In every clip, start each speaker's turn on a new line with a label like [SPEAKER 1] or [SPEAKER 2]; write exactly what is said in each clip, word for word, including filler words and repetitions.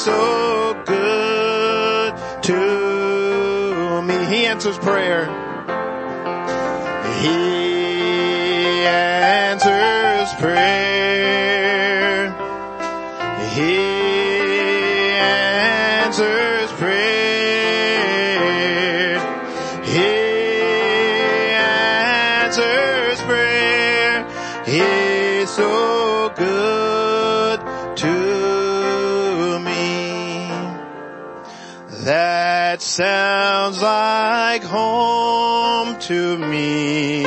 [SPEAKER 1] so good to me. He answers prayer. He answers prayer. He answers prayer. He answers prayer. He's so good to me. That sounds like home to me,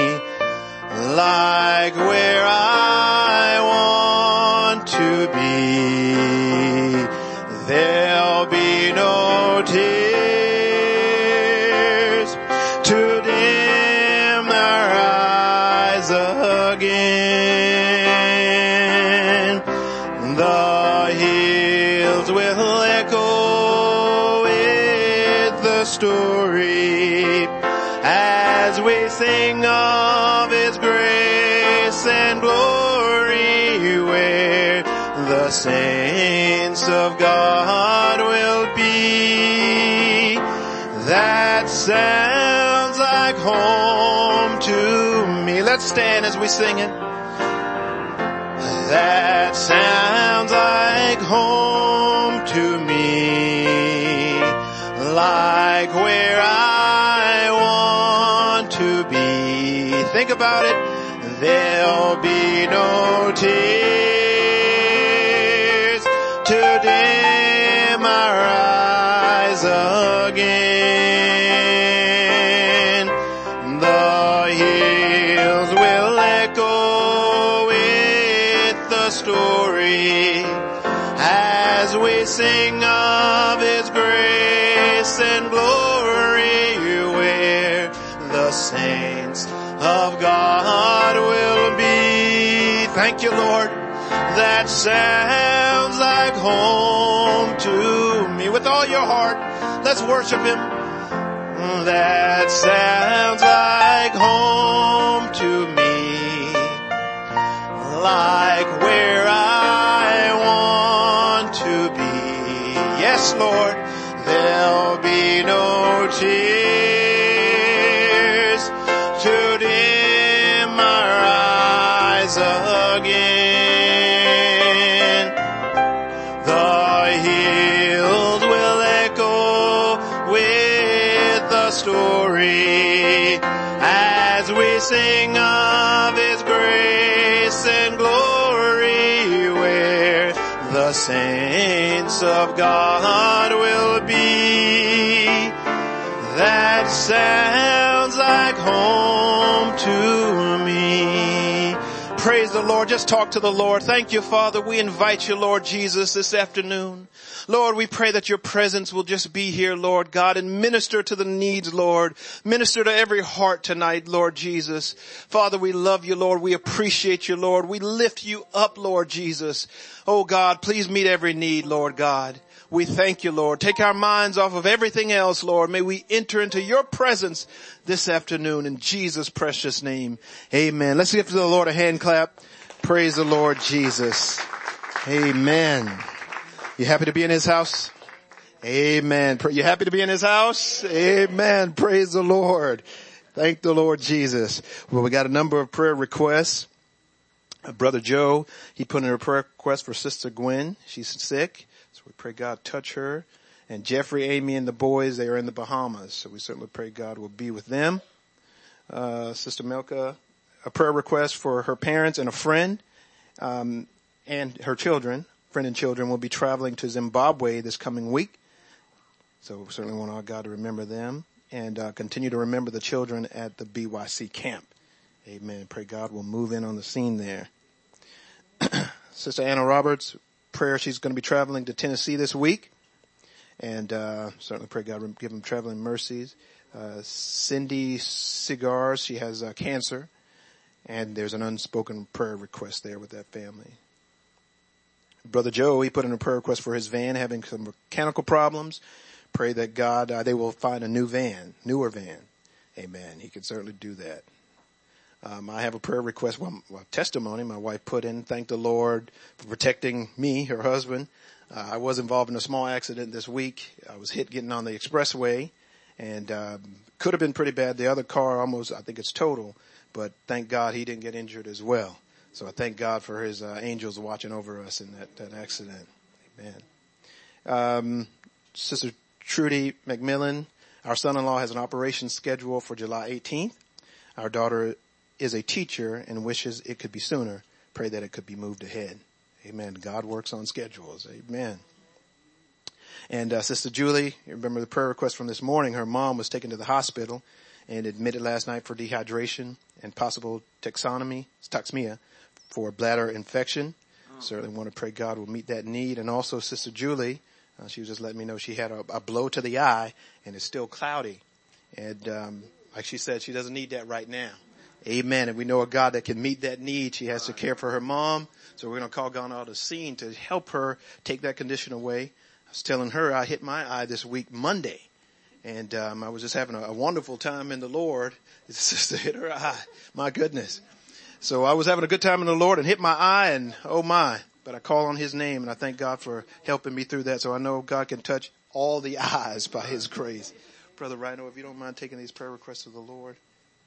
[SPEAKER 1] like where I want to be. There'll be no tears to dim our eyes again. The hills will echo with the story as we sing of His grace and glory, where the saints of God will be. That sounds like home to me. Let's stand as we sing it. That sounds like home to me, like where I want to be. Think about it. There'll be no tears to dim our eyes again. The hills will echo with the story as we sing of His grace and glory, where the saints of God will be. Thank you, Lord. That sounds like home to me. With all your heart, let's worship Him. That sounds like home to me, like where I want to be. Yes, Lord, there'll be no tears to dim our eyes again. The hills will echo with the story as we sing of His grace and glory, where the saints of God will be. That sounds like home to me. Praise the Lord. Just talk to the Lord. Thank you, Father. We invite you, Lord Jesus, this afternoon. Lord, we pray that your presence will just be here, Lord God, and minister to the needs, Lord. Minister to every heart tonight, Lord Jesus. Father, we love you, Lord. We appreciate you, Lord. We lift you up, Lord Jesus. Oh God, please meet every need, Lord God. We thank you, Lord. Take our minds off of everything else, Lord. May we enter into your presence this afternoon in Jesus' precious name. Amen. Let's give the Lord a hand clap. Praise the Lord Jesus. Amen. You happy to be in His house? Amen. You happy to be in His house? Amen. Praise the Lord. Thank the Lord Jesus. Well, we got a number of prayer requests. Brother Joe, he put in a prayer request for Sister Gwen. She's sick. So we pray God touch her. And Jeffrey, Amy, and the boys, they are in the Bahamas. So we certainly pray God will be with them. Uh, Sister Melka, a prayer request for her parents and a friend, um, and her children. Friend and children will be traveling to Zimbabwe this coming week. So we certainly want our God to remember them and uh, continue to remember the children at the B Y C camp. Amen. Pray God will move in on the scene there. Sister Anna Roberts, prayer, she's going to be traveling to Tennessee this week. And uh certainly pray God will give them traveling mercies. Uh Cindy Cigars, she has uh, cancer. And there's an unspoken prayer request there with that family. Brother Joe, he put in a prayer request for his van having some mechanical problems. Pray that God, uh, they will find a new van, newer van. Amen. He can certainly do that. Um, I have a prayer request, well, well, testimony my wife put in. Thank the Lord for protecting me, her husband,
[SPEAKER 2] Uh, I was involved in a small accident this week. I was hit getting on the expressway, and um, could have been pretty bad. The other car almost, I think it's total, but thank God he didn't get injured as well. So I thank God for his uh, angels watching over us in that, that accident. Amen. Um, Sister Trudy McMillan, our son-in-law has an operation scheduled for July eighteenth. Our daughter is a teacher and wishes it could be sooner. Pray that it could be moved ahead. Amen. God works on schedules. Amen. And uh, Sister Julie, you remember the prayer request from this morning. Her mom was taken to the hospital and admitted last night for dehydration and possible taxonomy, toxemia for bladder infection. Oh. Certainly want to pray God will meet that need. And also Sister Julie, uh, she was just letting me know she had a, a blow to the eye and it's still cloudy. And um, like she said, she doesn't need that right now. Amen. And we know a God that can meet that need. She has to care for her mom. So we're going to call God out of the scene to help her take that condition away. I was telling her I hit my eye this week, Monday. And um, I was just having a, a wonderful time in the Lord. It's sister hit her eye. My goodness. So I was having a good time in the Lord and hit my eye, and oh my. But I call on his name, and I thank God for helping me through that. So I know God can touch all the eyes by his grace. Brother Rhino, if you don't mind taking these prayer requests to the Lord.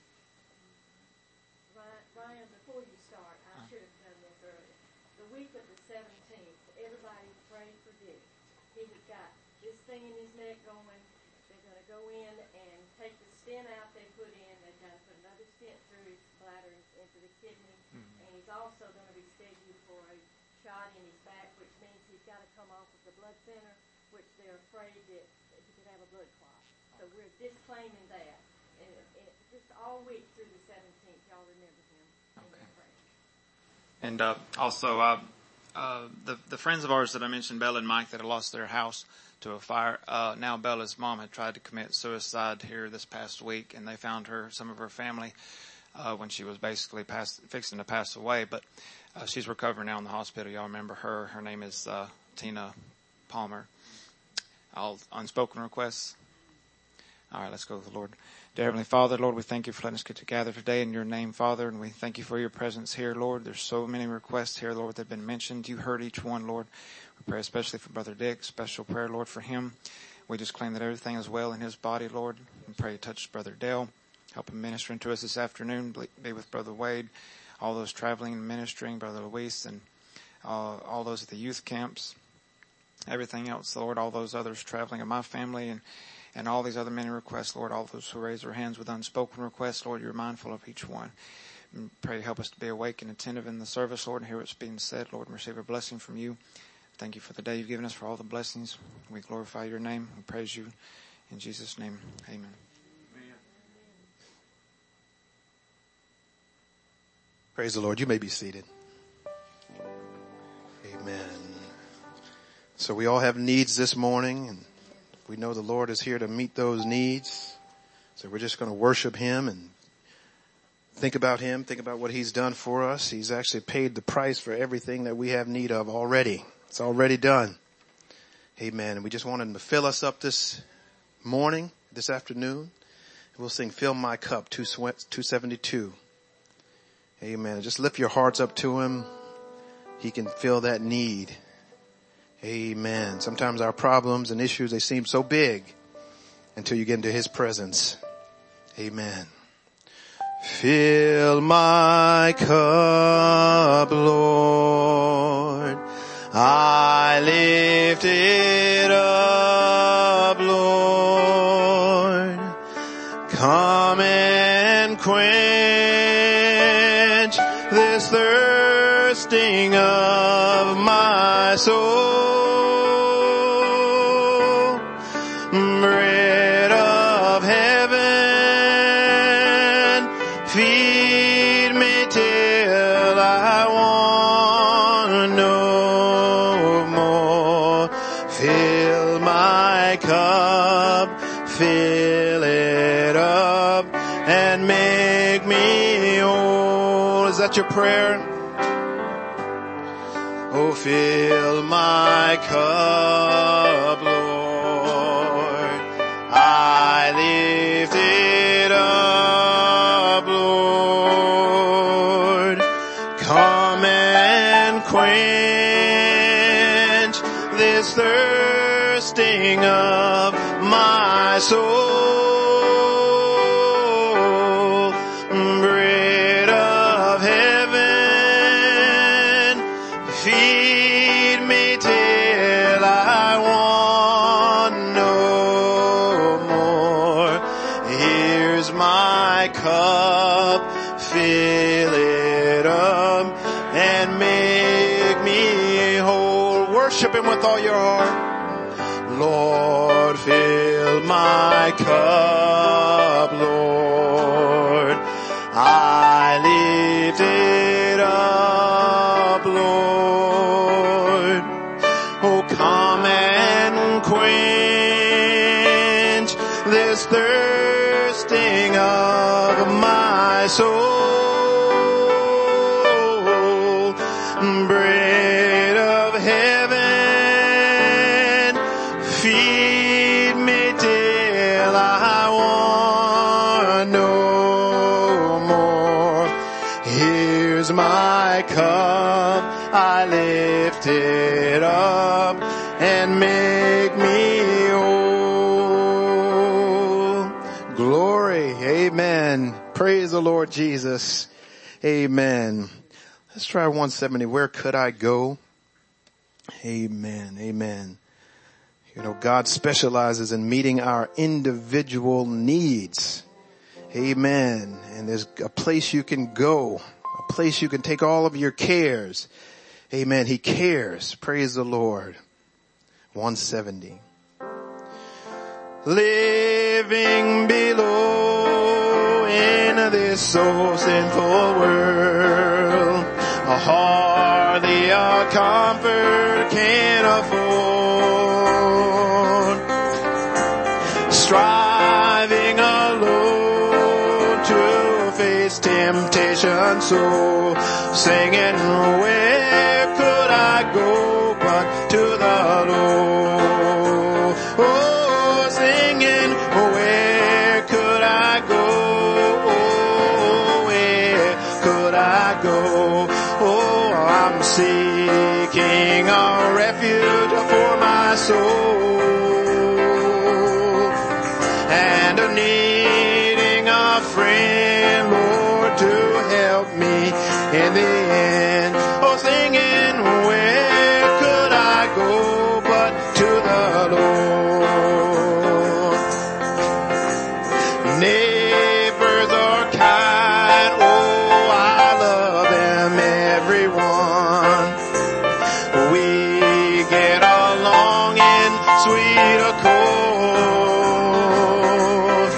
[SPEAKER 3] Ryan, before you start, I should have done this earlier. The week of the seventeenth, everybody prayed for Dick. He has got this thing in his neck going. They're going to go in and take the stent out they put in. They've got to put another stent through his bladder into the kidney. Mm-hmm. And he's also going to be scheduled for a shot in his back, which means he's got to come off of the blood center, which they're afraid that he could have a blood clot. So we're disclaiming that. And, and just all week through the seventeenth, y'all remember him.
[SPEAKER 4] Okay. And uh, also, uh, uh, the the friends of ours that I mentioned, Bella and Mike, that had lost their house to a fire. Uh, now Bella's mom had tried to commit suicide here this past week, and they found her, some of her family, uh, when she was basically pass, fixing to pass away. But uh, she's recovering now in the hospital. Y'all remember her? Her name is uh, Tina Palmer. All unspoken requests. All right, let's go to the Lord. Dear Heavenly Father, Lord, we thank you for letting us get together today in your name, Father, and we thank you for your presence here, Lord. There's so many requests here, Lord, that have been mentioned. You heard each one, Lord. We pray especially for Brother Dick, special prayer, Lord, for him. We just claim that everything is well in his body, Lord. We pray you touch Brother Dale, help him ministering to us this afternoon, be with Brother Wade, all those traveling and ministering, Brother Luis, and uh, all those at the youth camps, everything else, Lord, all those others traveling in my family, and And all these other many requests, Lord, all those who raise their hands with unspoken requests, Lord, you're mindful of each one. And pray help us to be awake and attentive in the service, Lord, and hear what's being said, Lord, and receive a blessing from you. Thank you for the day you've given us, for all the blessings. We glorify your name. We praise you. In Jesus' name, amen.
[SPEAKER 2] Praise the Lord. You may be seated. Amen. So we all have needs this morning, and we know the Lord is here to meet those needs. So we're just going to worship him and think about him, think about what he's done for us. He's actually paid the price for everything that we have need of already. It's already done. Amen. And we just want him to fill us up this morning, this afternoon. We'll sing Fill My Cup, two seventy-two. Amen. Just lift your hearts up to him. He can fill that need. Amen. Sometimes our problems and issues, they seem so big until you get into his presence. Amen. Fill my cup, Lord. I lift it up, Lord. Come and quench this thirsting of my soul. Bread of heaven, feed me till I want no more. Fill my cup, fill it up, and make me whole. Is that your prayer? Oh, fill my cup, Lord. I lift it up, Lord. Come and quench
[SPEAKER 1] this thirsting of my soul. Bread of heaven, feed me till I want no more. Here's my cup, fill it up and make me whole. Worship Him with all your heart. Lord, fill my cup, Lord. I lift it up, Lord. Oh, come and quench this thirsting of my soul. Bread of heaven, feed me till I want no more. Here's my cup, I lift it up and make me whole. Glory, amen. Praise the Lord Jesus. Amen. Let's try one seventy. Where could I go? Amen. Amen. You know, God specializes in meeting our individual needs. Amen. And there's a place you can go, a place you can take all of your cares. Amen. He cares. Praise the Lord. one seventy. Living below in this so sinful world, hardly a comfort can afford. Striving alone to face temptation, so singing, where could I go but to the Lord? Oh, singing, where could I go? Oh, where could I go? Oh, I'm seeking a refuge for my soul, and a needing a friend, Lord, to help me in the end. Oh, singing, where could I go but to the Lord? Neighbors are kind, oh, I love them, everyone. We get along in sweet accord.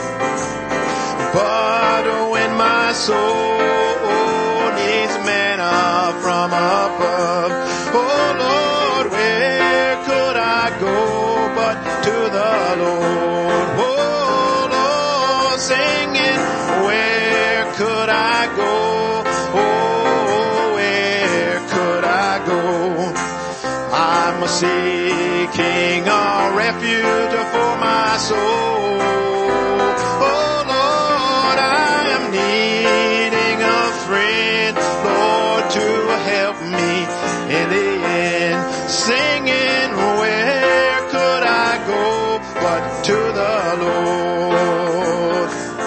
[SPEAKER 1] But when my soul needs manna from above, oh Lord, where could I go but to the Lord? Oh Lord, singing, where could I go? Oh, where could I go? I'm seeking a refuge for my soul. Oh Lord, I am needing a friend, Lord, to help me in the end. Singing, where could I go but to the Lord?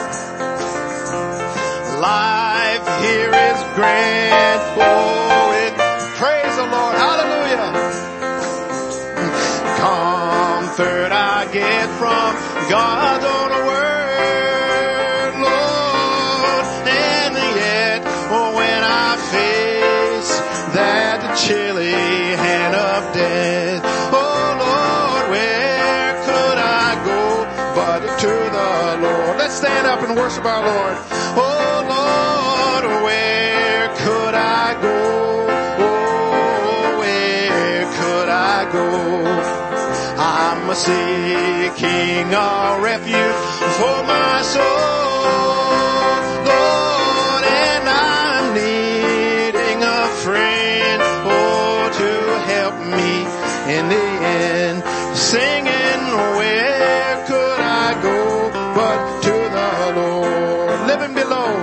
[SPEAKER 1] Life here is grand, oh, it, praise the Lord, hallelujah. Comfort I get from God's own word, Lord, and yet when I face that chilly hand of death, oh Lord, where could I go but to the Lord? Let's stand up and worship our Lord. Oh Lord, where could I go? Oh, where could I go? I'm seeking a refuge for my soul, Lord, and I'm needing a friend, oh, to help me in the end. Singing, where could I go but to the Lord? Living below,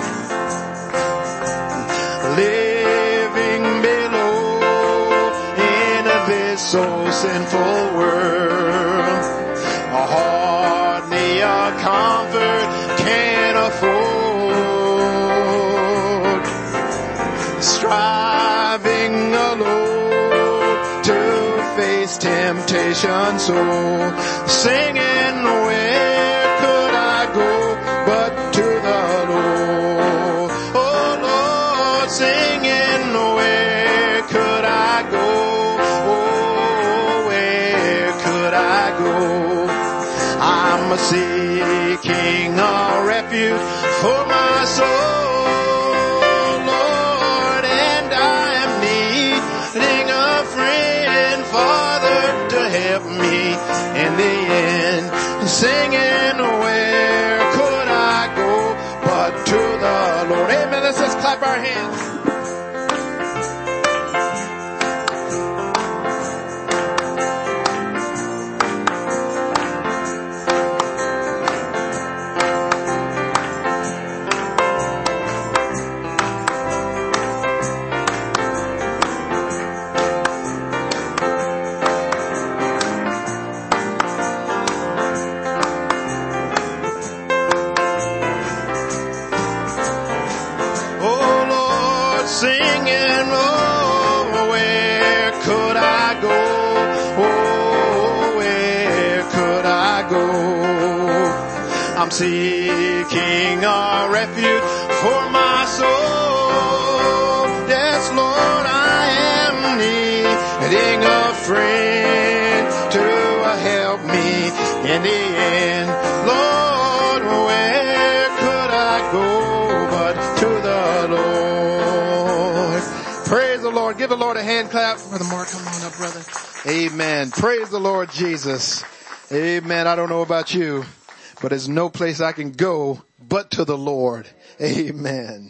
[SPEAKER 1] living below in this
[SPEAKER 2] this so sinful world. Hardly a comfort can afford. Striving alone to face temptation so, singing, where could I go but to the Lord? Oh Lord, singing, where could I go? Oh, where could I go? I'm seeking a refuge for my soul, Lord, and I am needing a friend, Father, to help me in the end. Singing, where could I go but to the Lord? Amen. Let's just clap our hands. I'm seeking a refuge for my soul. Yes, Lord, I am needing a friend to help me in the end. Lord, where could I go but to the Lord? Praise the Lord. Give the Lord a hand clap. Brother Mark, come on up, brother. Amen. Praise the Lord Jesus. Amen. I don't know about you, but there's no place I can go but to the Lord. Amen.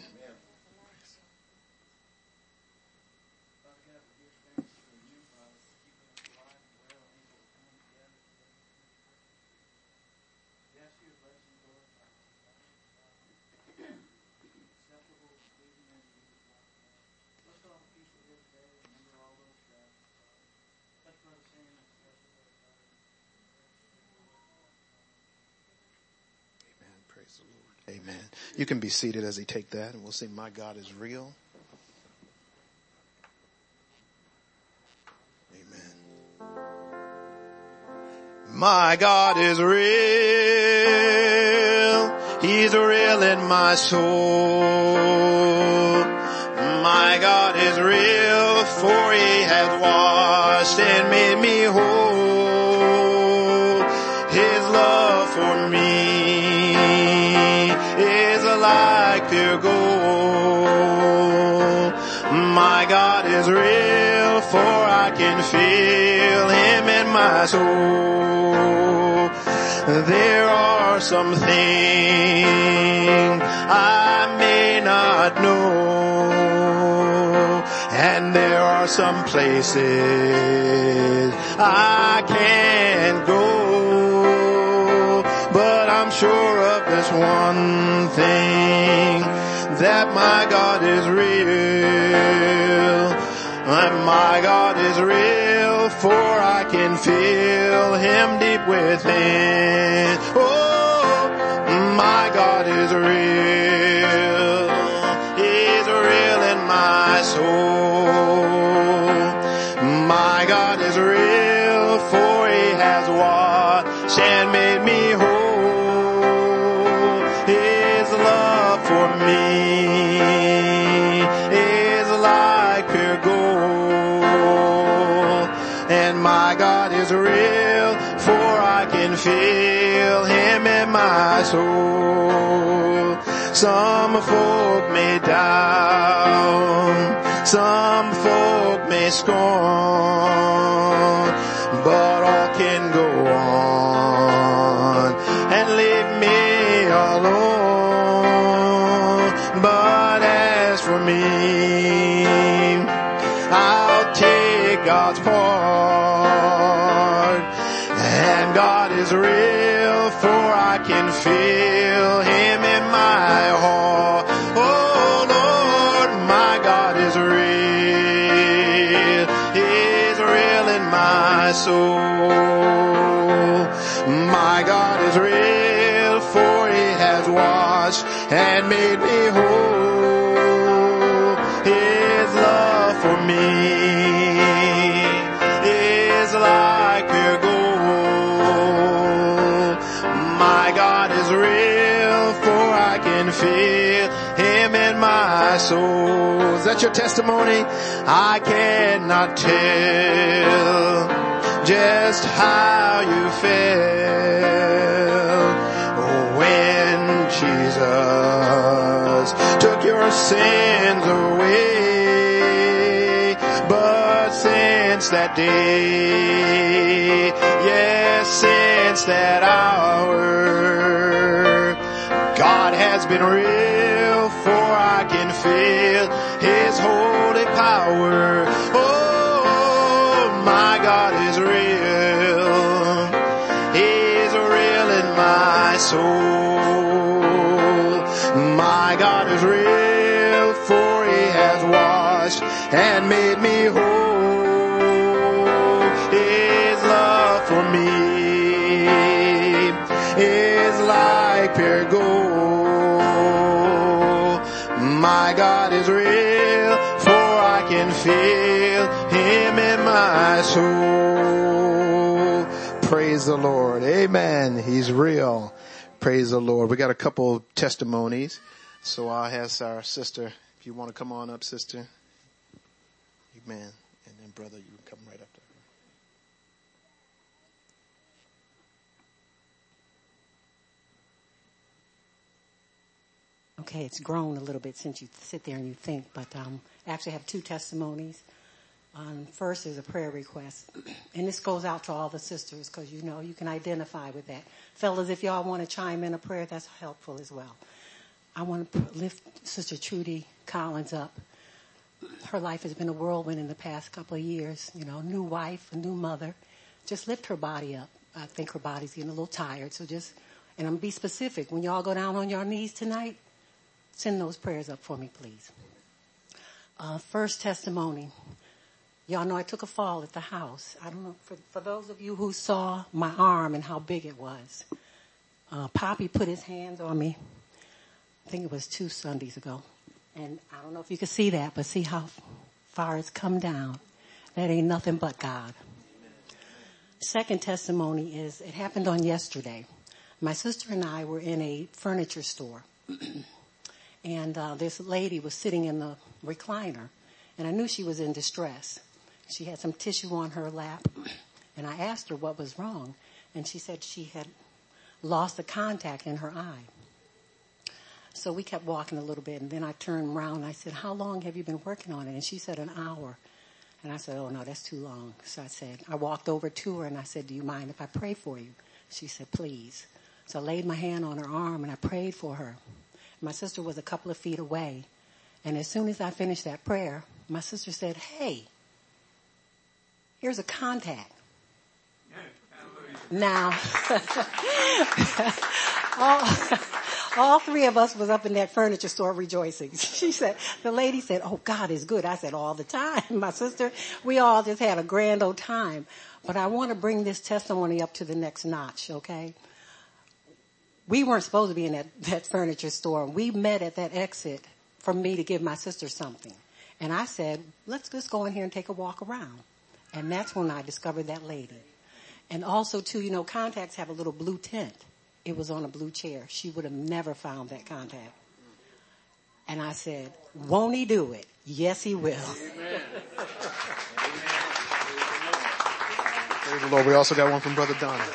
[SPEAKER 2] Amen. You can be seated as he take that, and we'll sing My God is Real. Amen. My God is real. He's real in my soul. My God is real, for he has washed and made me whole. His love for me is like pure gold. My God is real, for I can feel him in my soul. There are some things I may not know, and there are some places I can't go, but I'm sure of this one thing, that my God is real. And my God is real, for I can feel him deep within. Oh, my God is real. He's real in my soul. My God is real, for he has washed and made me whole. His love for me is like pure gold. And my God is real, for I can feel him in my soul. Some folk may doubt, some folk may scorn, but all can go on and leave me alone. But as for me, I'll take God's part. And God is real, for I can feel him in my heart. Oh Lord, my God is real. He's real in my soul. My God is real, for he has washed and made me whole. His love for me is like pure gold. My God is real, for I can feel him in my soul. Is that your testimony? I cannot tell just how you felt when Jesus took your sins away. But since that day, yes, since that hour, God has been real, for I can feel his holy power. Oh, my God is real. He's real in my soul. My God is real, for he has washed and made me whole. His love for me is like pure gold. My God is real, for I can feel him in my soul. Praise the Lord. Amen. He's real. Praise the Lord. We got a couple testimonies. So I'll ask our sister, if you want to come on up, sister. Amen. And then brother, you can come right up there.
[SPEAKER 5] Okay, it's grown a little bit since you sit there and you think, but um, I actually have two testimonies. Um, first is a prayer request, and this goes out to all the sisters because you know you can identify with that. Fellas, if y'all want to chime in a prayer, that's helpful as well. I want to lift Sister Trudy Collins up. Her life has been a whirlwind in the past couple of years. You know, new wife, a new mother. Just lift her body up. I think her body's getting a little tired, so just, and I'm going to be specific. When y'all go down on your knees tonight, send those prayers up for me, please. Uh, first testimony. Y'all know I took a fall at the house. I don't know, for, for those of you who saw my arm and how big it was. Uh, Poppy put his hands on me. I think it was two Sundays ago. And I don't know if you can see that, but see how far it's come down. That ain't nothing but God. Second testimony is, it happened on yesterday. My sister and I were in a furniture store. And uh, this lady was sitting in the recliner, and I knew she was in distress. She had some tissue on her lap, and I asked her what was wrong, and she said she had lost the contact in her eye. So we kept walking a little bit, and then I turned around, and I said, how long have you been working on it? And she said, an hour. And I said, oh, no, that's too long. So I said, I walked over to her, and I said, do you mind if I pray for you? She said, please. So I laid my hand on her arm, and I prayed for her. My sister was a couple of feet away. And as soon as I finished that prayer, my sister said, hey, here's a contact. Now, all, all three of us was up in that furniture store rejoicing. She said, the lady said, oh, God is good. I said, all the time. My sister, we all just had a grand old time. But I want to bring this testimony up to the next notch, okay? We weren't supposed to be in that, that furniture store. We met at that exit for me to give my sister something. And I said, let's just go in here and take a walk around. And that's when I discovered that lady. And also, too, you know, contacts have a little blue tint. It was on a blue chair. She would have never found that contact. And I said, won't he do it? Yes, he will.
[SPEAKER 2] Amen. Praise the Lord. We also got one from Brother Donnie.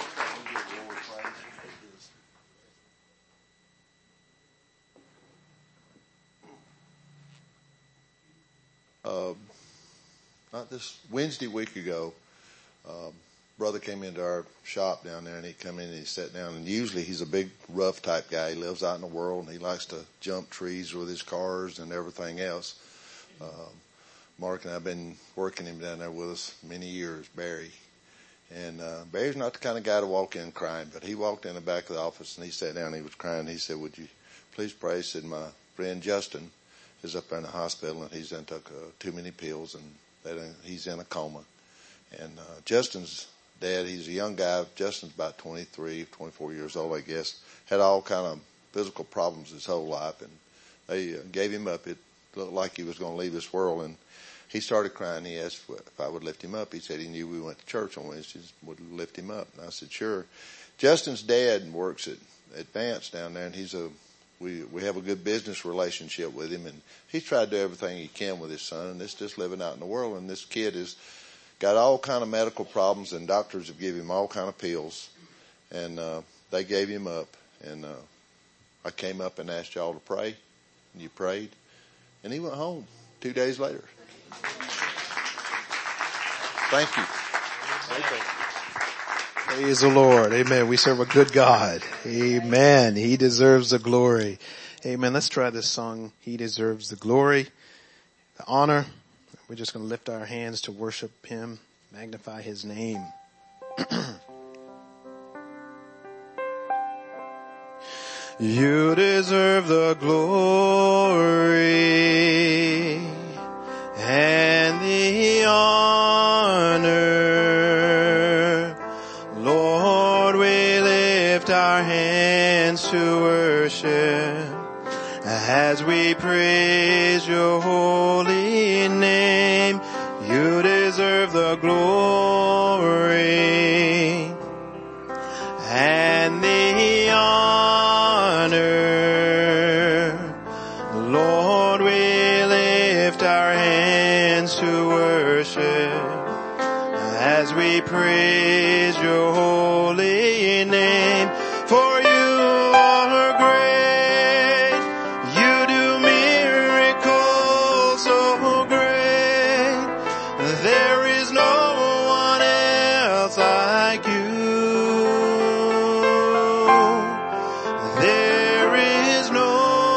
[SPEAKER 6] Uh, not this Wednesday week ago, um, brother came into our shop down there, and he come in and he sat down, and usually he's a big rough type guy. He lives out in the world, and he likes to jump trees with his cars and everything else. Um, Mark and I have been working him down there with us many years, Barry. And uh, Barry's not the kind of guy to walk in crying, but he walked in the back of the office, and he sat down, and he was crying. He said, would you please pray? He said, my friend Justin is up there in the hospital, and he's in took uh, too many pills, and that, uh, he's in a coma. And uh, Justin's dad, he's a young guy. Justin's about twenty-three, twenty-four years old, I guess. Had all kind of physical problems his whole life, and they uh, gave him up. It looked like he was going to leave this world, and he started crying. He asked if I would lift him up. He said he knew we went to church on Wednesdays, would lift him up. And I said, sure. Justin's dad works at Advance down there, and he's a we we have a good business relationship with him, and he's tried to do everything he can with his son, and it's just living out in the world. And this kid has got all kind of medical problems, and doctors have given him all kind of pills, and uh, they gave him up. And uh, I came up and asked y'all to pray, and you prayed, and he went home two days later. Thank you.
[SPEAKER 2] Praise the Lord. Amen. We serve a good God. Amen. He deserves the glory. Amen. Let's try this song. He deserves the glory, the honor. We're just going to lift our hands to worship him, magnify his name. You deserve the glory and the honor. Lord, we lift our hands to worship as we praise your holy name. You deserve the glory and the honor. Lord, we lift our hands to worship as we praise your holy name. For you are great, you do miracles so great. There is no one else like you. There is no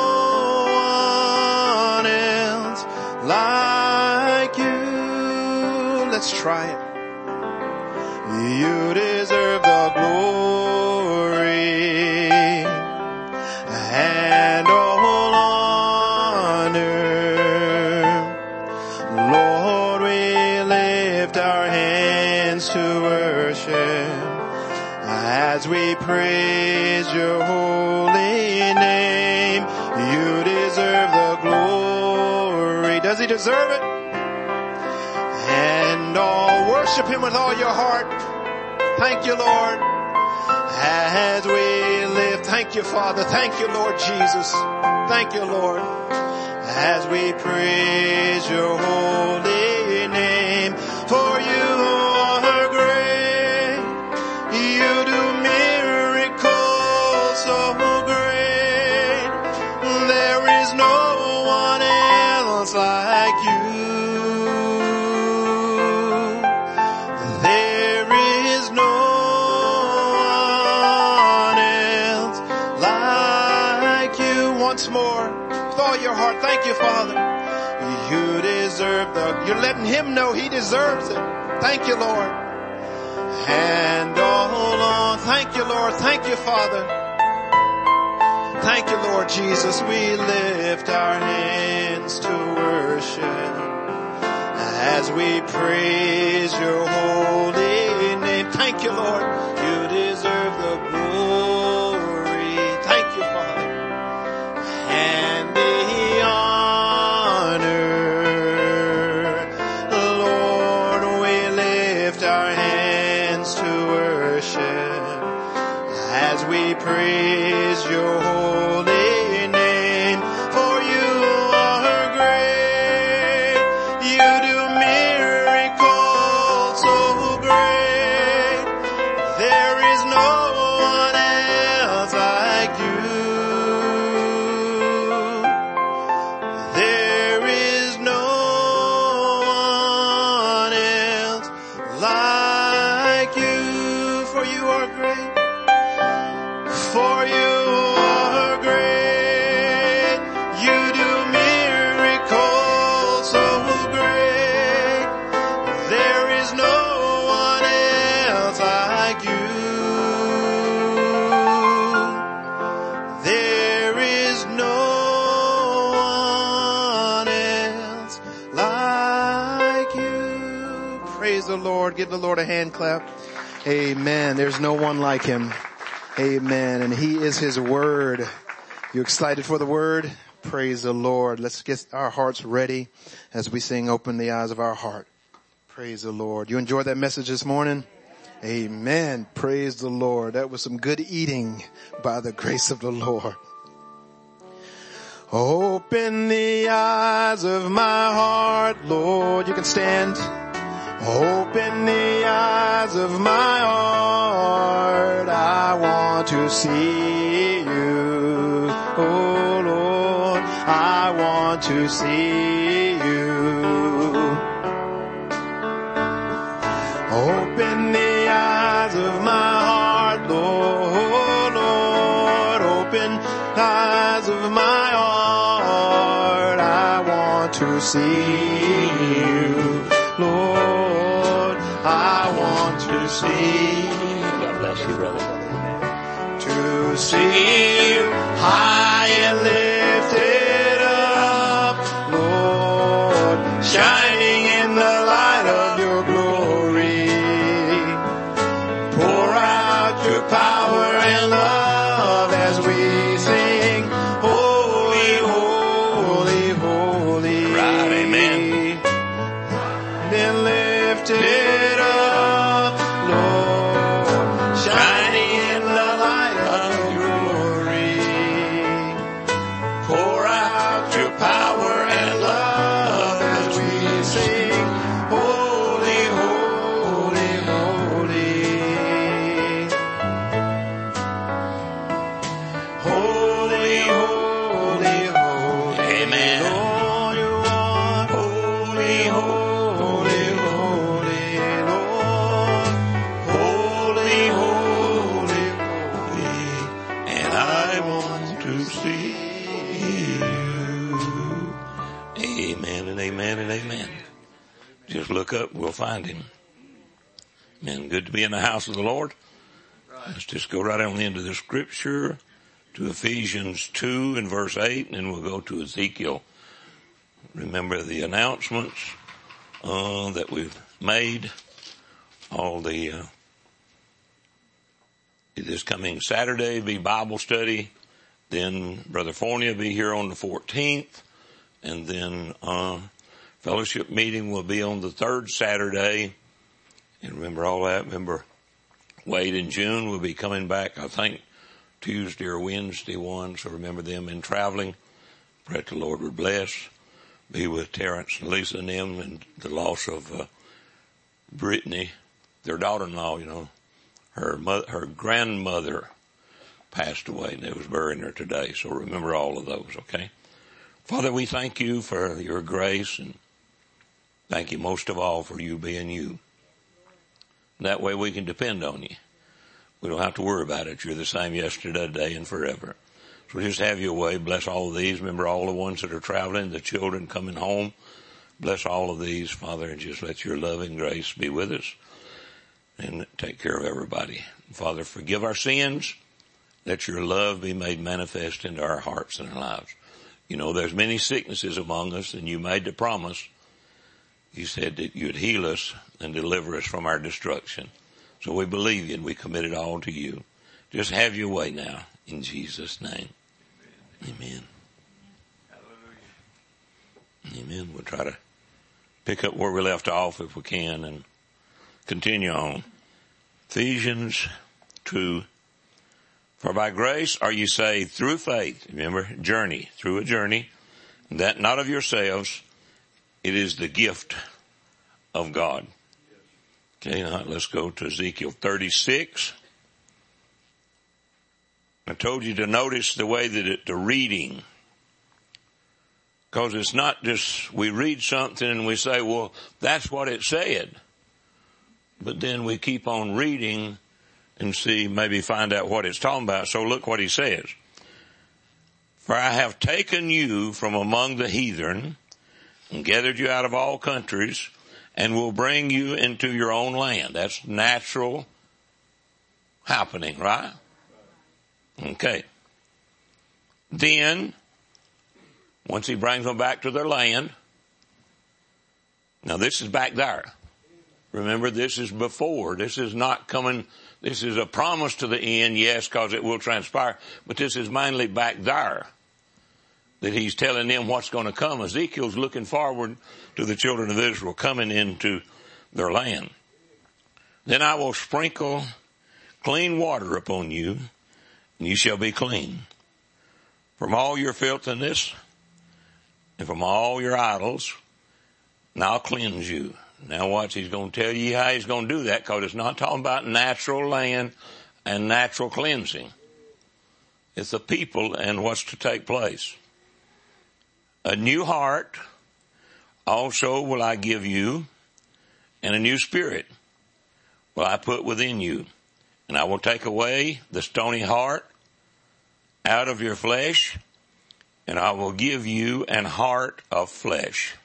[SPEAKER 2] one else like you. Let's try it. You deserve the glory and all honor. Lord, we lift our hands to worship as we praise your holy name. You deserve the glory. Does he deserve it? And all worship him with all your heart. Thank you, Lord. As we live, thank you, Father. Thank you, Lord Jesus. Thank you, Lord. As we praise your holy name. For you are great. You do miracles so great. There is no one else like you. There is no one else like you. Once more, with all your heart, thank you, Father. You deserve the, you're letting him know he deserves it. Thank you, Lord. And all on, thank you, Lord. Thank you, Father. Thank you, Lord Jesus. We lift our hands to worship as we praise your holy name. Thank you, Lord. You deserve the glory. Thank you, Father. And the honor. Lord, we lift our hands to worship as we praise your holy name. For you are great. You do miracles so great. There is no one else like you. There is no one else like you. For you are great. For you are great. You do miracles so great. There is no one else like you. There is no one else like you. Praise the Lord. Lord. Give the Lord a hand clap. Amen. There's no one like him. Amen. And he is his word. You excited for the word? Praise the Lord. Let's get our hearts ready as we sing Open the Eyes of Our Heart. Praise the Lord. You enjoyed that message this morning? Amen. Praise the Lord. That was some good eating by the grace of the Lord. Open the eyes of my heart, Lord. You can stand. Open the eyes of my heart. I want to see you. Oh Lord, I want to see you. Open the eyes of my heart, Lord, Lord. Open the eyes of my heart. I want to see you, Lord. I want to see you.
[SPEAKER 7] God bless you, brother.
[SPEAKER 2] To see you high and lifted up, Lord, shining in the light of your glory. Pour out your power and love as we sing, holy, holy, holy.
[SPEAKER 7] Right, amen.
[SPEAKER 2] Then lift it up, Lord, shining in the light of your glory. Pour out your power and love as we sing, holy, holy, holy. Holy, holy, holy.
[SPEAKER 7] Amen.
[SPEAKER 2] Lord, you are holy, holy, holy, Lord. Holy, holy, holy.
[SPEAKER 7] And I want to see you. Amen and amen and amen. Just look up, we'll find him. Man, good to be in the house of the Lord. Let's just go right on into the scripture to Ephesians two and verse eight, and then we'll go to Ezekiel. Remember the announcements uh, that we've made. All the uh, this coming Saturday be Bible study. Then Brother Fornia will be here on the fourteenth, and then uh, fellowship meeting will be on the third Saturday. And remember all that. Remember Wade and June will be coming back, I think, Tuesday or Wednesday one. So remember them in traveling. Pray that the Lord would bless. Be with Terrence and Lisa and them, and the loss of uh, Brittany, their daughter-in-law. You know, her mother, her grandmother passed away, and they was burying her today. So remember all of those. Okay, Father, we thank you for your grace, and thank you most of all for you being you. That way we can depend on you. We don't have to worry about it. You're the same yesterday, today, and forever. So just have your way. Bless all of these. Remember all the ones that are traveling, the children coming home. Bless all of these, Father, and just let your loving grace be with us. And take care of everybody. Father, forgive our sins. Let your love be made manifest into our hearts and our lives. You know, there's many sicknesses among us, and you made the promise. You said that you'd heal us and deliver us from our destruction. So we believe you and we commit it all to you. Just have your way now in Jesus' name. Amen. Amen. Amen. We'll try to pick up where we left off if we can and continue on. Ephesians two. For by grace are you saved through faith. Remember, journey, through a journey. That not of yourselves. It is the gift of God. Okay, now let's go to Ezekiel thirty-six. I told you to notice the way that it, the reading, because it's not just we read something and we say, well, that's what it said. But then we keep on reading and see, maybe find out what it's talking about. So look what he says. For I have taken you from among the heathen and gathered you out of all countries and will bring you into your own land. That's natural happening, right? Okay. Then, once he brings them back to their land, now this is back there. Remember, this is before. This is not coming. This is a promise to the end, yes, because it will transpire. But this is mainly back there that he's telling them what's going to come. Ezekiel's looking forward to the children of Israel coming into their land. Then I will sprinkle clean water upon you, and you shall be clean from all your filthiness and from all your idols, and I'll cleanse you. Now watch, he's going to tell you how he's going to do that, because it's not talking about natural land and natural cleansing. It's the people and what's to take place. A new heart also will I give you, and a new spirit will I put within you. And I will take away the stony heart out of your flesh, and I will give you an heart of flesh.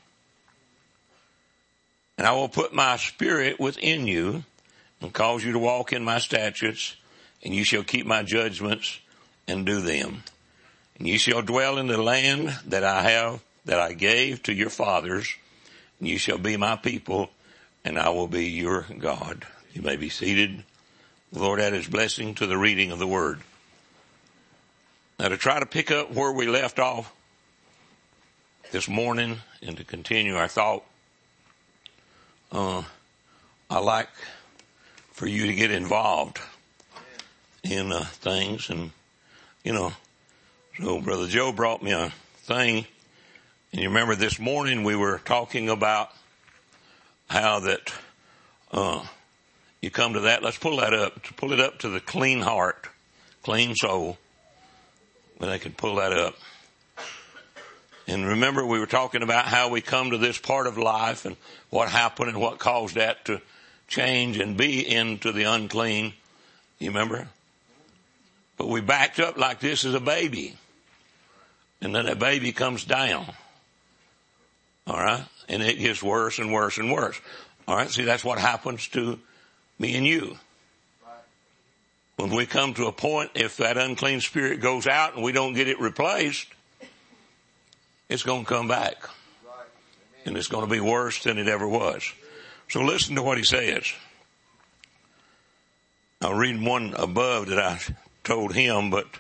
[SPEAKER 7] And I will put my spirit within you and cause you to walk in my statutes, and you shall keep my judgments and do them. And you shall dwell in the land that I have, that I gave to your fathers, and you shall be my people, and I will be your God. You may be seated. The Lord add his blessing to the reading of the word. Now, to try to pick up where we left off this morning and to continue our thought, uh, I like for you to get involved in uh, things. And, you know, so Brother Joe brought me a thing. And you remember this morning we were talking about how that uh, you come to that. Let's pull that up. To pull it up to the clean heart, clean soul. When they can pull that up. And remember, we were talking about how we come to this part of life and what happened and what caused that to change and be into the unclean. You remember? But we backed up like this as a baby. And then that baby comes down. All right? And it gets worse and worse and worse. All right? See, that's what happens to me and you. When we come to a point, if that unclean spirit goes out and we don't get it replaced, it's going to come back. And it's going to be worse than it ever was. So listen to what he says. I'll read one above that I told him, but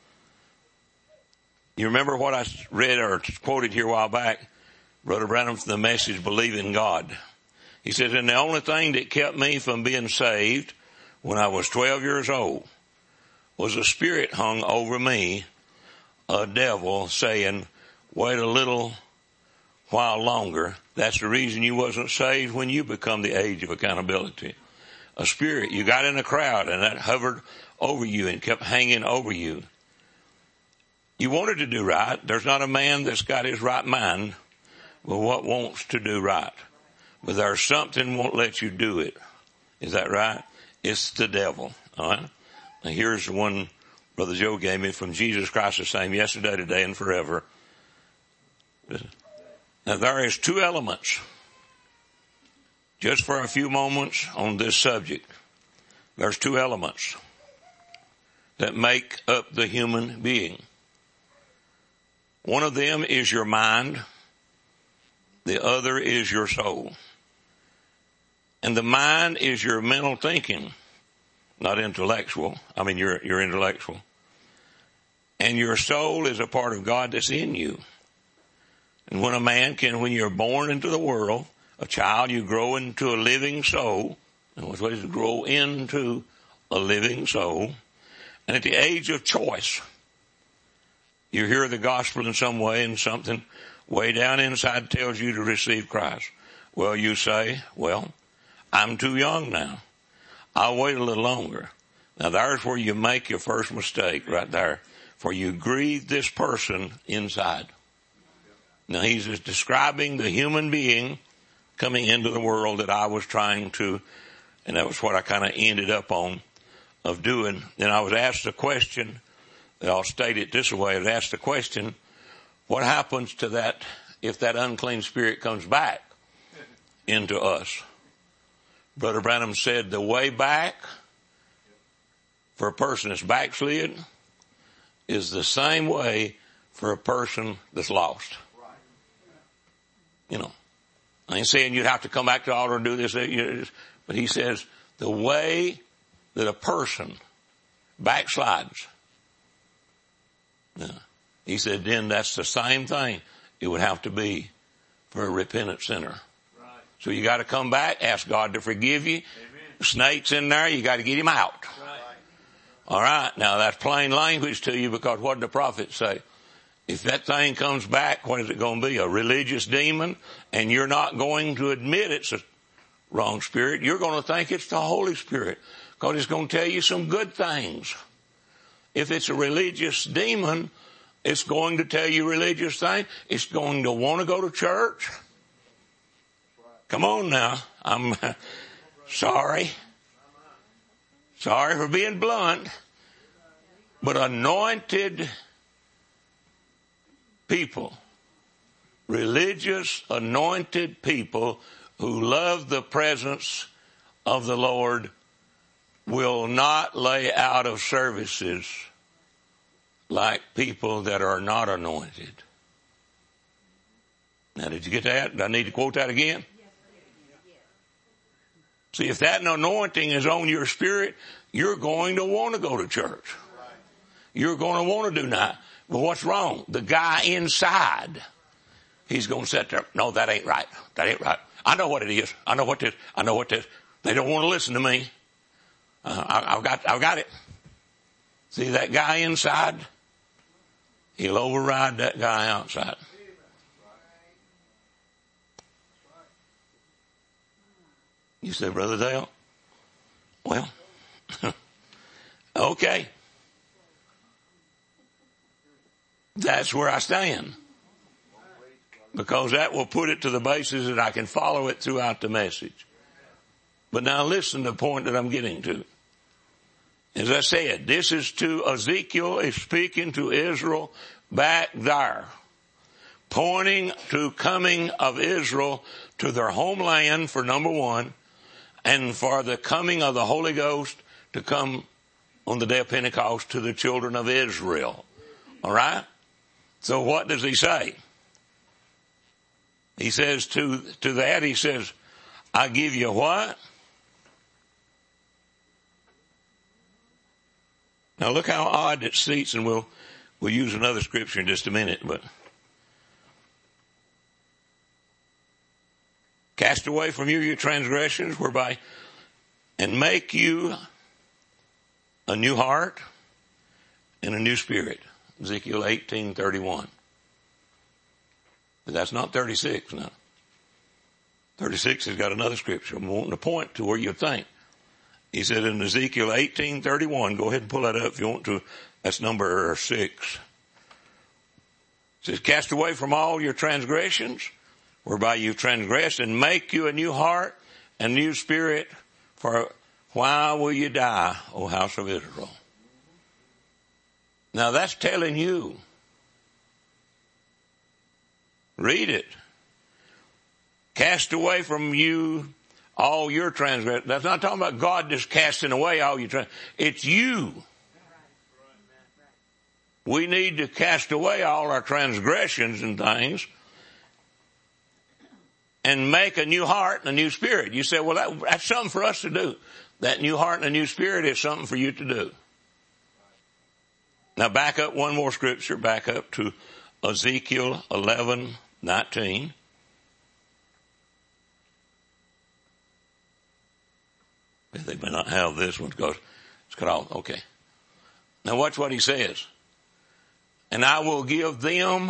[SPEAKER 7] you remember what I read or quoted here a while back? Brother Branham from the Message, Believe in God. He says, and the only thing that kept me from being saved when I was twelve years old was a spirit hung over me, a devil saying, wait a little while longer. That's the reason you wasn't saved when you become the age of accountability. A spirit, you got in a crowd and that hovered over you and kept hanging over you. You wanted to do right. There's not a man that's got his right mind with what wants to do right. But there's something won't let you do it. Is that right? It's the devil. All right. Now here's the one Brother Joe gave me from Jesus Christ the same yesterday, today, and forever. Now there is two elements, just for a few moments on this subject. There's two elements that make up the human being. One of them is your mind. The other is your soul. And the mind is your mental thinking, not intellectual. I mean, you're, you're intellectual. And your soul is a part of God that's in you. And when a man can, when you're born into the world, a child, you grow into a living soul. And what's what is to grow into a living soul. And at the age of choice, you hear the gospel in some way, and something way down inside tells you to receive Christ. Well, you say, well, I'm too young now. I'll wait a little longer. Now there's where you make your first mistake right there. For you grieve this person inside. Now he's just describing the human being coming into the world that I was trying to, and that was what I kind of ended up on of doing. Then I was asked a question, that I'll state it this way. I was asked the question, what happens to that if that unclean spirit comes back into us? Brother Branham said the way back for a person that's backslid is the same way for a person that's lost. You know, I ain't saying you'd have to come back to the altar and do this, but he says the way that a person backslides, yeah, he said then that's the same thing it would have to be for a repentant sinner. Right. So you got to come back, ask God to forgive you. Amen. The snake's in there, you got to get him out. Right. All right, now that's plain language to you, because what did the prophet say? If that thing comes back, what is it going to be? A religious demon, and you're not going to admit it's a wrong spirit. You're going to think it's the Holy Spirit, because it's going to tell you some good things. If it's a religious demon, it's going to tell you religious things. It's going to want to go to church. Come on now. I'm sorry. Sorry for being blunt. But anointed people, religious anointed people who love the presence of the Lord, will not lay out of services like people that are not anointed. Now, did you get that? Do I need to quote that again? See, if that anointing is on your spirit, you're going to want to go to church. You're going to want to do that. But what's wrong? The guy inside, he's going to sit there. No, that ain't right. That ain't right. I know what it is. I know what this. I know what this. They don't want to listen to me. Uh, I, I've got. I've got it. See that guy inside? He'll override that guy outside. You say, Brother Dale? Well, okay. That's where I stand. Because that will put it to the basis that I can follow it throughout the message. But now listen to the point that I'm getting to. As I said, this is to Ezekiel, is speaking to Israel back there, pointing to coming of Israel to their homeland for number one, and for the coming of the Holy Ghost to come on the day of Pentecost to the children of Israel. All right? So what does he say? He says to, to that, he says, I give you what? Now look how odd it seats, and we'll, we'll use another scripture in just a minute, but cast away from you your transgressions, whereby, and make you a new heart and a new spirit. Ezekiel eighteen thirty-one. But that's not thirty-six now. thirty-six has got another scripture. I'm wanting to point to where you think. He said in Ezekiel eighteen thirty-one, go ahead and pull that up if you want to. That's number six. It says, cast away from all your transgressions, whereby you transgressed, and make you a new heart and new spirit, for why will you die, O house of Israel? Now that's telling you. Read it. Cast away from you all your transgressions. That's not talking about God just casting away all your transgressions. It's you. We need to cast away all our transgressions and things and make a new heart and a new spirit. You say, well, that, that's something for us to do. That new heart and a new spirit is something for you to do. Now back up one more scripture, back up to Ezekiel eleven nineteen. They may not have this one because it's cut off. Okay. Now watch what he says. And I will give them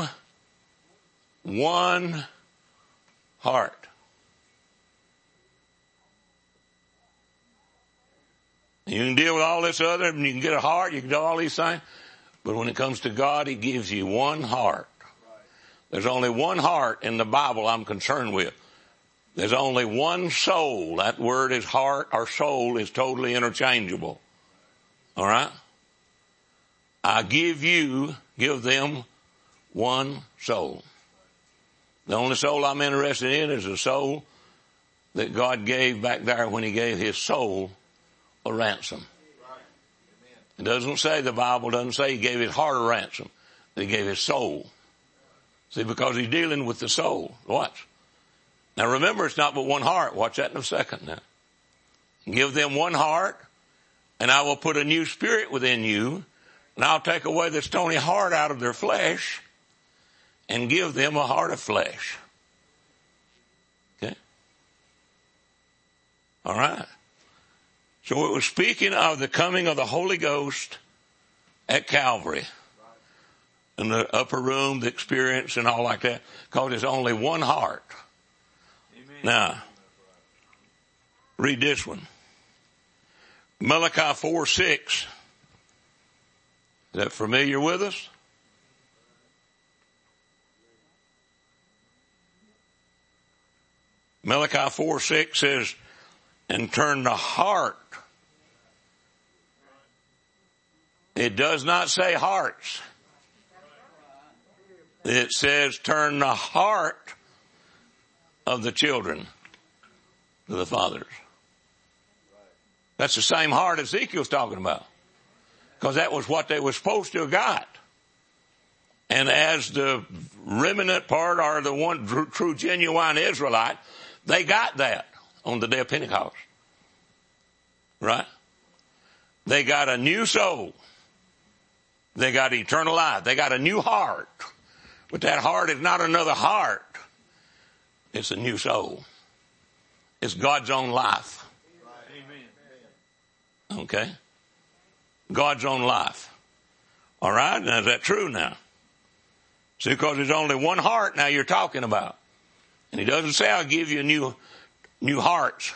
[SPEAKER 7] one heart. You can deal with all this other, and you can get a heart, you can do all these things. But when it comes to God, he gives you one heart. There's only one heart in the Bible I'm concerned with. There's only one soul. That word is heart or soul is totally interchangeable. All right? I give you, give them one soul. The only soul I'm interested in is the soul that God gave back there when he gave his soul a ransom. It doesn't say, the Bible doesn't say he gave his heart a ransom. He gave his soul. See, because he's dealing with the soul. Watch. Now remember, it's not but one heart. Watch that in a second now. Give them one heart, and I will put a new spirit within you, and I'll take away the stony heart out of their flesh and give them a heart of flesh. Okay? All right. So it was speaking of the coming of the Holy Ghost at Calvary. In the upper room, the experience and all like that. Because there's only one heart. Amen. Now, read this one. Malachi four six. Is that familiar with us? Malachi four six says, and turn the heart. It does not say hearts. It says turn the heart of the children to the fathers. That's the same heart Ezekiel's talking about. Because that was what they were supposed to have got. And as the remnant part, or the one true, true genuine Israelite, they got that on the day of Pentecost. Right? They got a new soul. They got eternal life. They got a new heart. But that heart is not another heart. It's a new soul. It's God's own life. Okay? God's own life. All right? Now, is that true now? See, because there's only one heart now you're talking about. And he doesn't say, I'll give you new, new hearts.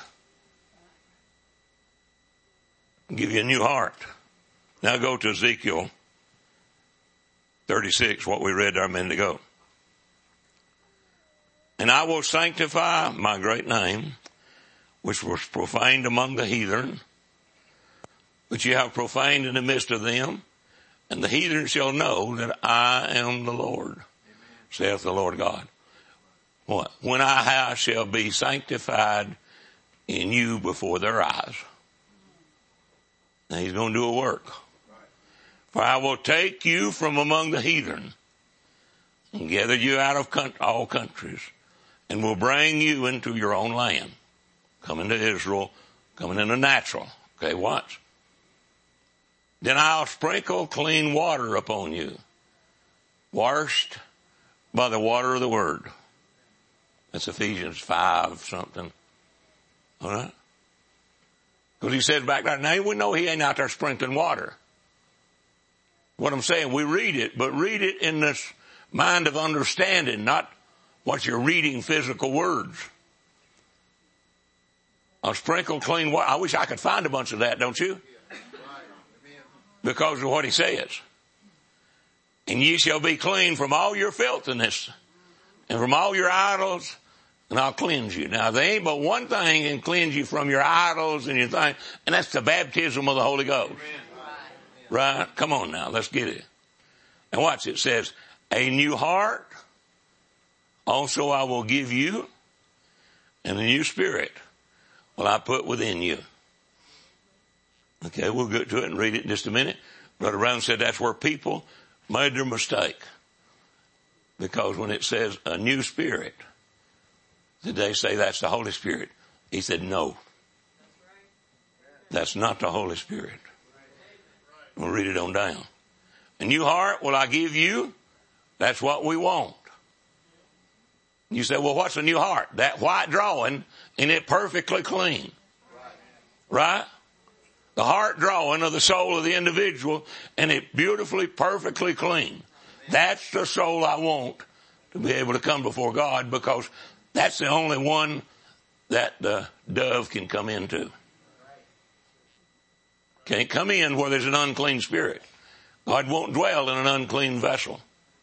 [SPEAKER 7] I'll give you a new heart. Now go to Ezekiel thirty-six, what we read there a minute ago. And I will sanctify my great name, which was profaned among the heathen, which you have profaned in the midst of them, and the heathen shall know that I am the Lord, Amen. Saith the Lord God. What? When I shall be sanctified in you before their eyes. Now he's going to do a work. For I will take you from among the heathen and gather you out of all countries and will bring you into your own land. Coming to Israel, coming into natural. Okay, watch. Then I'll sprinkle clean water upon you, washed by the water of the word. That's Ephesians five something. All right? Because he says back there, now we know he ain't out there sprinkling water. What I'm saying, we read it, but read it in this mind of understanding, not what you're reading physical words. I'll sprinkle clean water. I wish I could find a bunch of that, don't you? Because of what he says. And ye shall be clean from all your filthiness and from all your idols, and I'll cleanse you. Now, there ain't but one thing can cleanse you from your idols and your thing, and that's the baptism of the Holy Ghost. Right? Come on now, let's get it. And watch, it says, a new heart also I will give you, and a new spirit will I put within you. Okay, we'll get to it and read it in just a minute. Brother Brown said that's where people made their mistake. Because when it says a new spirit, did they say that's the Holy Spirit? He said no. That's not the Holy Spirit. We'll read it on down. A new heart will I give you. That's what we want. You say, well, what's a new heart? That white drawing and it perfectly clean. Right? The heart drawing of the soul of the individual and it beautifully, perfectly clean. That's the soul I want to be able to come before God, because that's the only one that the dove can come into. Can't come in where there's an unclean spirit. God won't dwell in an unclean vessel.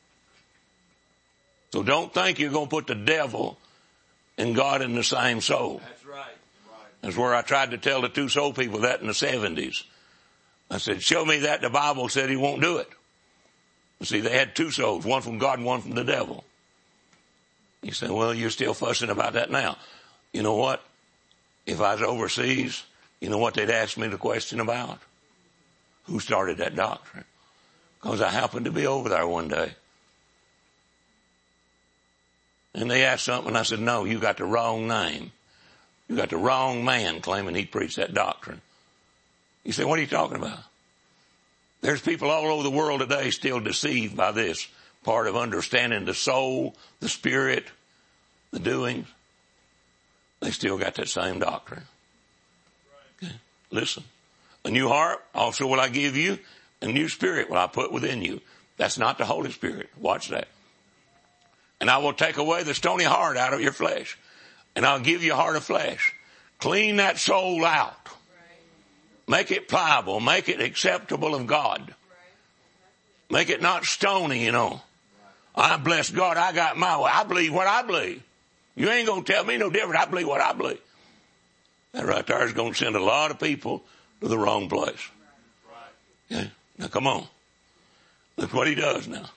[SPEAKER 7] So don't think you're going to put the devil and God in the same soul.
[SPEAKER 8] That's right. Right.
[SPEAKER 7] That's where I tried to tell the two soul people that in the seventies. I said, show me that the Bible said he won't do it. You see, they had two souls, one from God and one from the devil. He said, well, you're still fussing about that now. You know what? If I was overseas, you know what they'd ask me the question about? Who started that doctrine? Because I happened to be over there one day. And they asked something, and I said, no, you got the wrong name. You got the wrong man claiming he preached that doctrine. You say, what are you talking about? There's people all over the world today still deceived by this part of understanding the soul, the spirit, the doings. They still got that same doctrine. Okay. Listen. A new heart also will I give you. A new spirit will I put within you. That's not the Holy Spirit. Watch that. And I will take away the stony heart out of your flesh. And I'll give you a heart of flesh. Clean that soul out. Make it pliable. Make it acceptable of God. Make it not stony, you know. I bless God. I got my way. I believe what I believe. You ain't going to tell me no different. I believe what I believe. That right there is going to send a lot of people to the wrong place. Okay? Now come on. Look what he does now.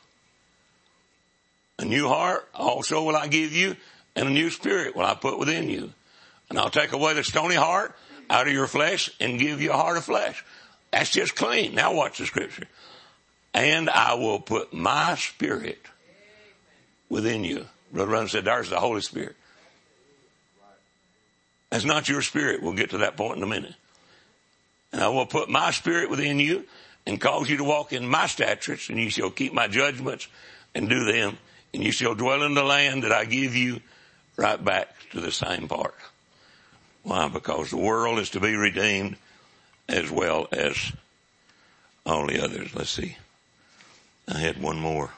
[SPEAKER 7] A new heart also will I give you, and a new spirit will I put within you. And I'll take away the stony heart out of your flesh and give you a heart of flesh. That's just clean. Now watch the scripture. And I will put my spirit within you. Brother Run said, there's the Holy Spirit. That's not your spirit. We'll get to that point in a minute. And I will put my spirit within you and cause you to walk in my statutes, and you shall keep my judgments and do them. And you shall dwell in the land that I give you, right back to the same part. Why? Because the world is to be redeemed as well as all the others. Let's see. I had one more.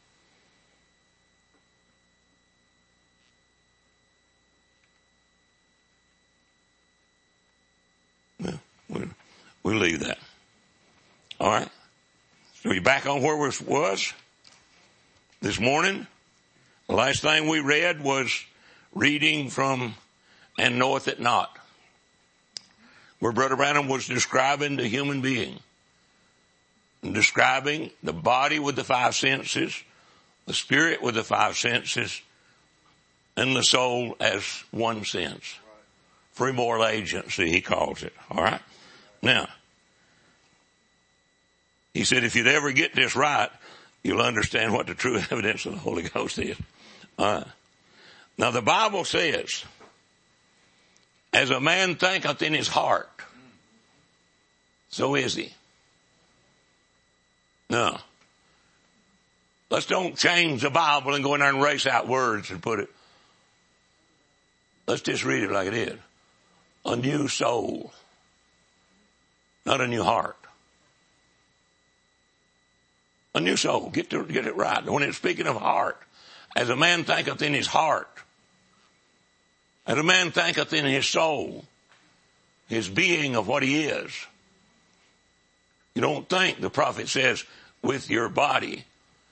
[SPEAKER 7] Well, we'll, we'll leave that. All right. So you're back on where we was this morning. The last thing we read was reading from And Knoweth It Not, where Brother Branham was describing the human being, and describing the body with the five senses, the spirit with the five senses, and the soul as one sense. Free moral agency, he calls it. All right. Now, he said, if you'd ever get this right, you'll understand what the true evidence of the Holy Ghost is. All right. Now, the Bible says, as a man thinketh in his heart, so is he. No. Let's don't change the Bible and go in there and erase out words and put it. Let's just read it like it is. A new soul. Not a new heart. A new soul. Get to, get it right. When it's speaking of heart, as a man thinketh in his heart, as a man thinketh in his soul, his being of what he is. You don't think, the prophet says, with your body.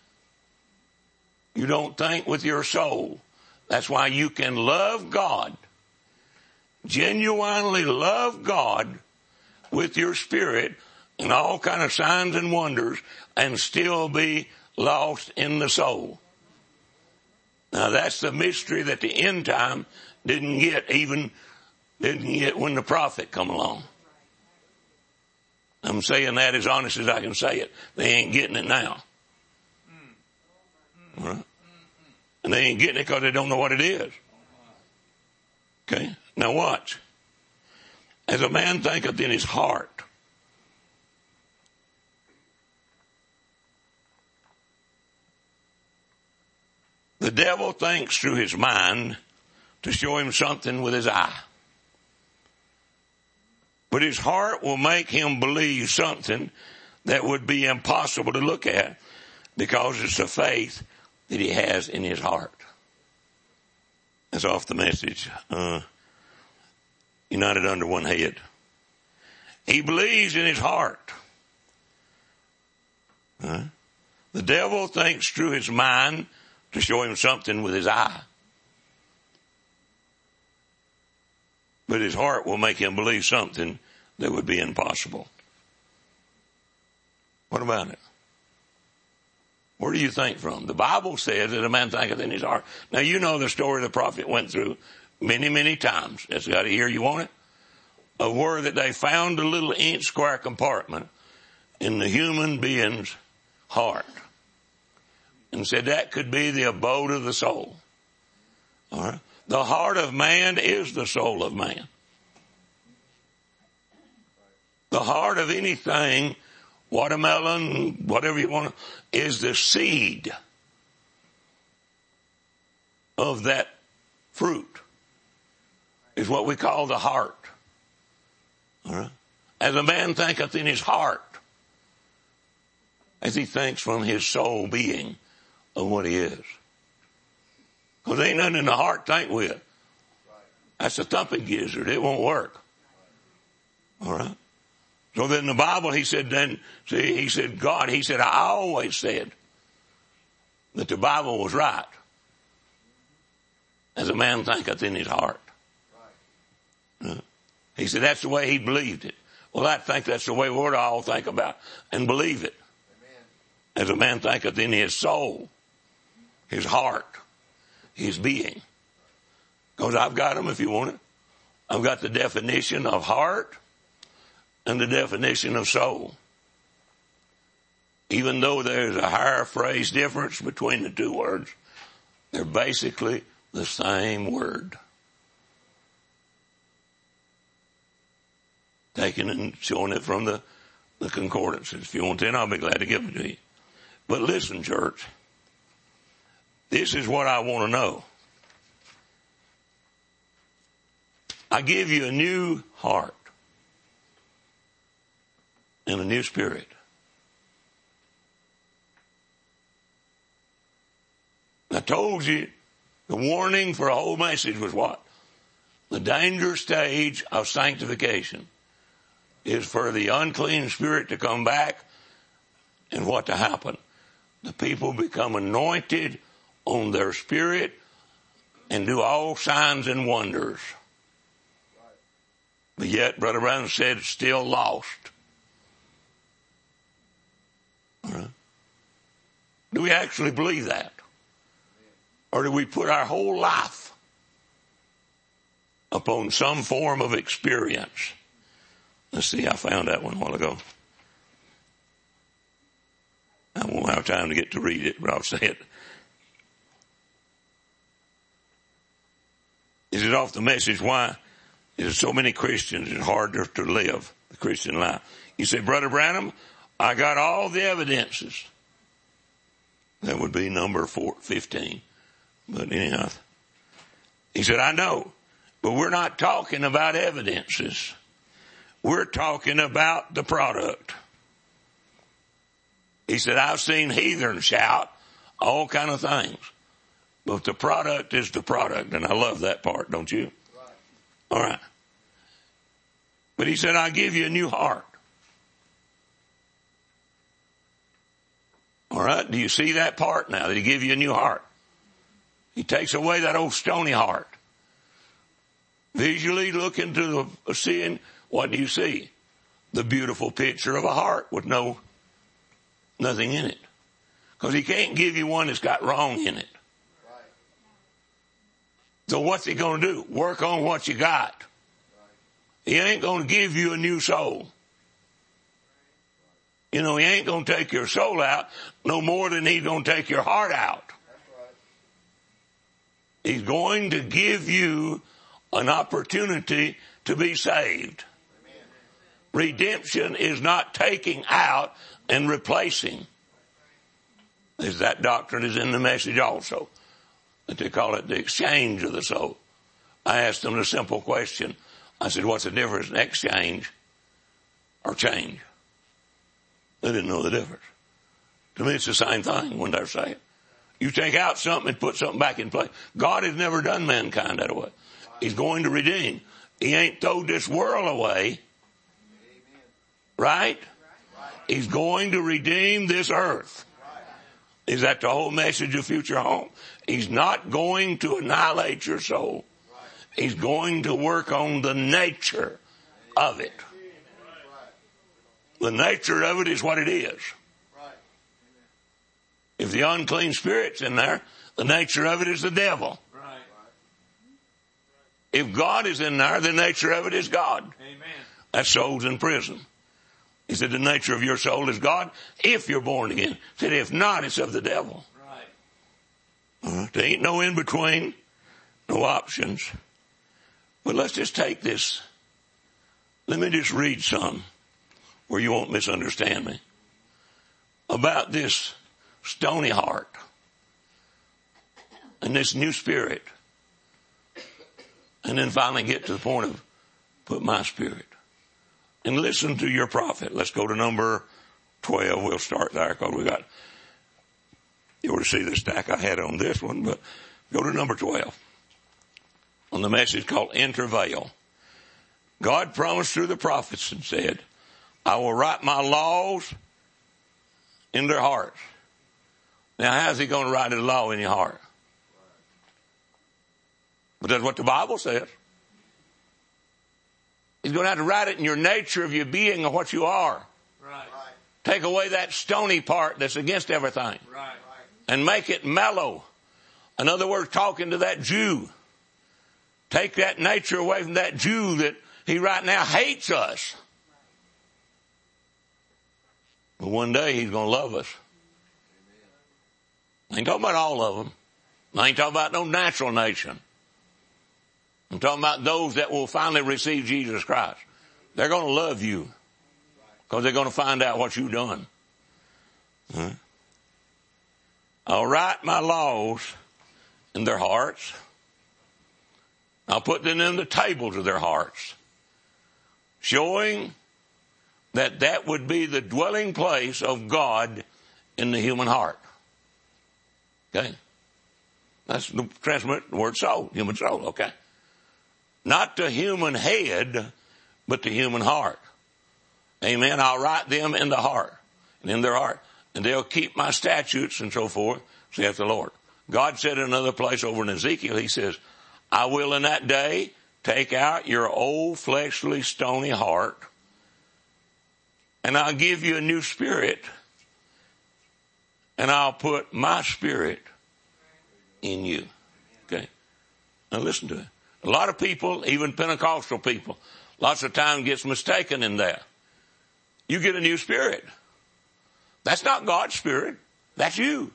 [SPEAKER 7] You don't think with your soul. That's why you can love God, genuinely love God with your spirit and all kind of signs and wonders and still be lost in the soul. Now that's the mystery that the end time didn't get, even didn't get when the prophet come along. I'm saying that as honest as I can say it. They ain't getting it now. All right? And they ain't getting it because they don't know what it is. Okay? Now watch. As a man thinketh in his heart, the devil thinks through his mind to show him something with his eye. But his heart will make him believe something that would be impossible to look at because it's the faith that he has in his heart. That's off the message. Uh, united under one head. He believes in his heart. Uh, the devil thinks through his mind to show him something with his eye. But his heart will make him believe something that would be impossible. What about it? Where do you think from? The Bible says that a man thinketh in his heart. Now you know the story the prophet went through many, many times. That's got to hear, you want it? Of where that they found a little inch square compartment in the human being's heart. And said that could be the abode of the soul. All right. The heart of man is the soul of man. The heart of anything, watermelon, whatever you want, is the seed of that fruit. Is what we call the heart. All right. As a man thinketh in his heart, as he thinks from his soul being of what he is. Because there ain't nothing in the heart to think with. That's a thumping gizzard. It won't work. All right. So then the Bible, he said, then, see, he said, God, he said, I always said that the Bible was right. As a man thinketh in his heart. Uh, he said, that's the way he believed it. Well, I think that's the way we ought to all think about and believe it. Amen. As a man thinketh in his soul, his heart, his being. Because I've got them if you want it. I've got the definition of heart and the definition of soul. Even though there's a higher phrase difference between the two words, they're basically the same word. Taking and showing it from the, the concordances. If you want to, I'll be glad to give it to you. But listen, church. This is what I want to know. I give you a new heart and a new spirit. I told you the warning for a whole message was what? The danger stage of sanctification is for the unclean spirit to come back and what to happen. The people become anointed on their spirit and do all signs and wonders. But yet, Brother Brown said, still lost. All right. Do we actually believe that? Or do we put our whole life upon some form of experience? Let's see, I found that one a while ago. I won't have time to get to read it, but I'll say it. Is it off the message? Why is so many Christians it's harder to live the Christian life? You say, Brother Branham, I got all the evidences. That would be number four, fifteen. But anyhow, he said, I know, but we're not talking about evidences. We're talking about the product. He said, I've seen heathens shout all kind of things, but the product is the product. And I love that part, don't you? Right. All right. But he said, I'll give you a new heart. All right. Do you see that part now? That he give you a new heart? He takes away that old stony heart. Visually look into the seeing, what do you see? The beautiful picture of a heart with no, nothing in it. Because he can't give you one that's got wrong in it. So what's he going to do? Work on what you got. He ain't going to give you a new soul. You know, he ain't going to take your soul out no more than he's going to take your heart out. He's going to give you an opportunity to be saved. Redemption is not taking out and replacing. As that doctrine is in the message also. That they call it the exchange of the soul. I asked them a simple question. I said, what's the difference in exchange or change? They didn't know the difference. To me, it's the same thing when they're saying. You take out something and put something back in place. God has never done mankind that way. He's going to redeem. He ain't thrown this world away. Right? He's going to redeem this earth. Is that the whole message of Future Home? He's not going to annihilate your soul. He's going to work on the nature of it. The nature of it is what it is. If the unclean spirit's in there, the nature of it is the devil. If God is in there, the nature of it is God. Amen. That soul's in prison. He said the nature of your soul is God if you're born again. He said if not, it's of the devil. Right. Uh, there ain't no in between. no options. But let's just take this. Let me just read some where you won't misunderstand me. About this stony heart and this new spirit. And then finally get to the point of put my spirit. And listen to your prophet. Let's go to number twelve. We'll start there because we got, you ought to see the stack I had on this one, but go to number twelve. On the message called Interveil. God promised through the prophets and said, I will write my laws in their hearts. Now how's he going to write his law in your heart? But that's what the Bible says. He's going to have to write it in your nature of your being and what you are.
[SPEAKER 4] Right.
[SPEAKER 7] Take away that stony part that's against everything.
[SPEAKER 4] Right.
[SPEAKER 7] And make it mellow. In other words, talking to that Jew. Take that nature away from that Jew that he right now hates us. But one day he's going to love us. I ain't talking about all of them. I ain't talking about no natural nation. I'm talking about those that will finally receive Jesus Christ. They're going to love you because they're going to find out what you've done. Huh? I'll write my laws in their hearts. I'll put them in the tables of their hearts, showing that that would be the dwelling place of God in the human heart. Okay? That's the transmit the word soul, human soul, okay? Not the human head, but the human heart. Amen. I'll write them in the heart and in their heart, and they'll keep my statutes and so forth, saith the Lord. God said in another place over in Ezekiel, he says, I will in that day take out your old fleshly stony heart, and I'll give you a new spirit, and I'll put my spirit in you. Okay. Now listen to it. A lot of people, even Pentecostal people, lots of time gets mistaken in that. You get a new spirit. That's not God's spirit. That's you.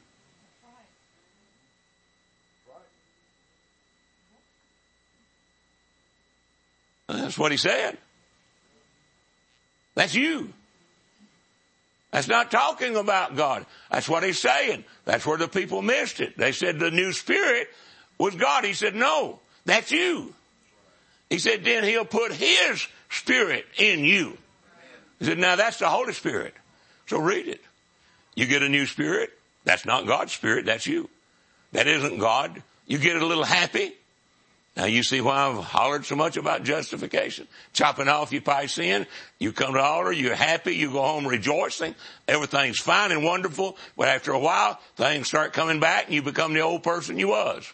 [SPEAKER 7] That's what he said. That's you. That's not talking about God. That's what he's saying. That's where the people missed it. They said the new spirit was God. He said, no, that's you. He said, then he'll put his spirit in you. He said, now that's the Holy Spirit. So read it. You get a new spirit. That's not God's spirit. That's you. That isn't God. You get a little happy. Now you see why I've hollered so much about justification. Chopping off your past sin. You come to the altar, you're happy, you go home rejoicing. Everything's fine and wonderful. But after a while, things start coming back and you become the old person you was.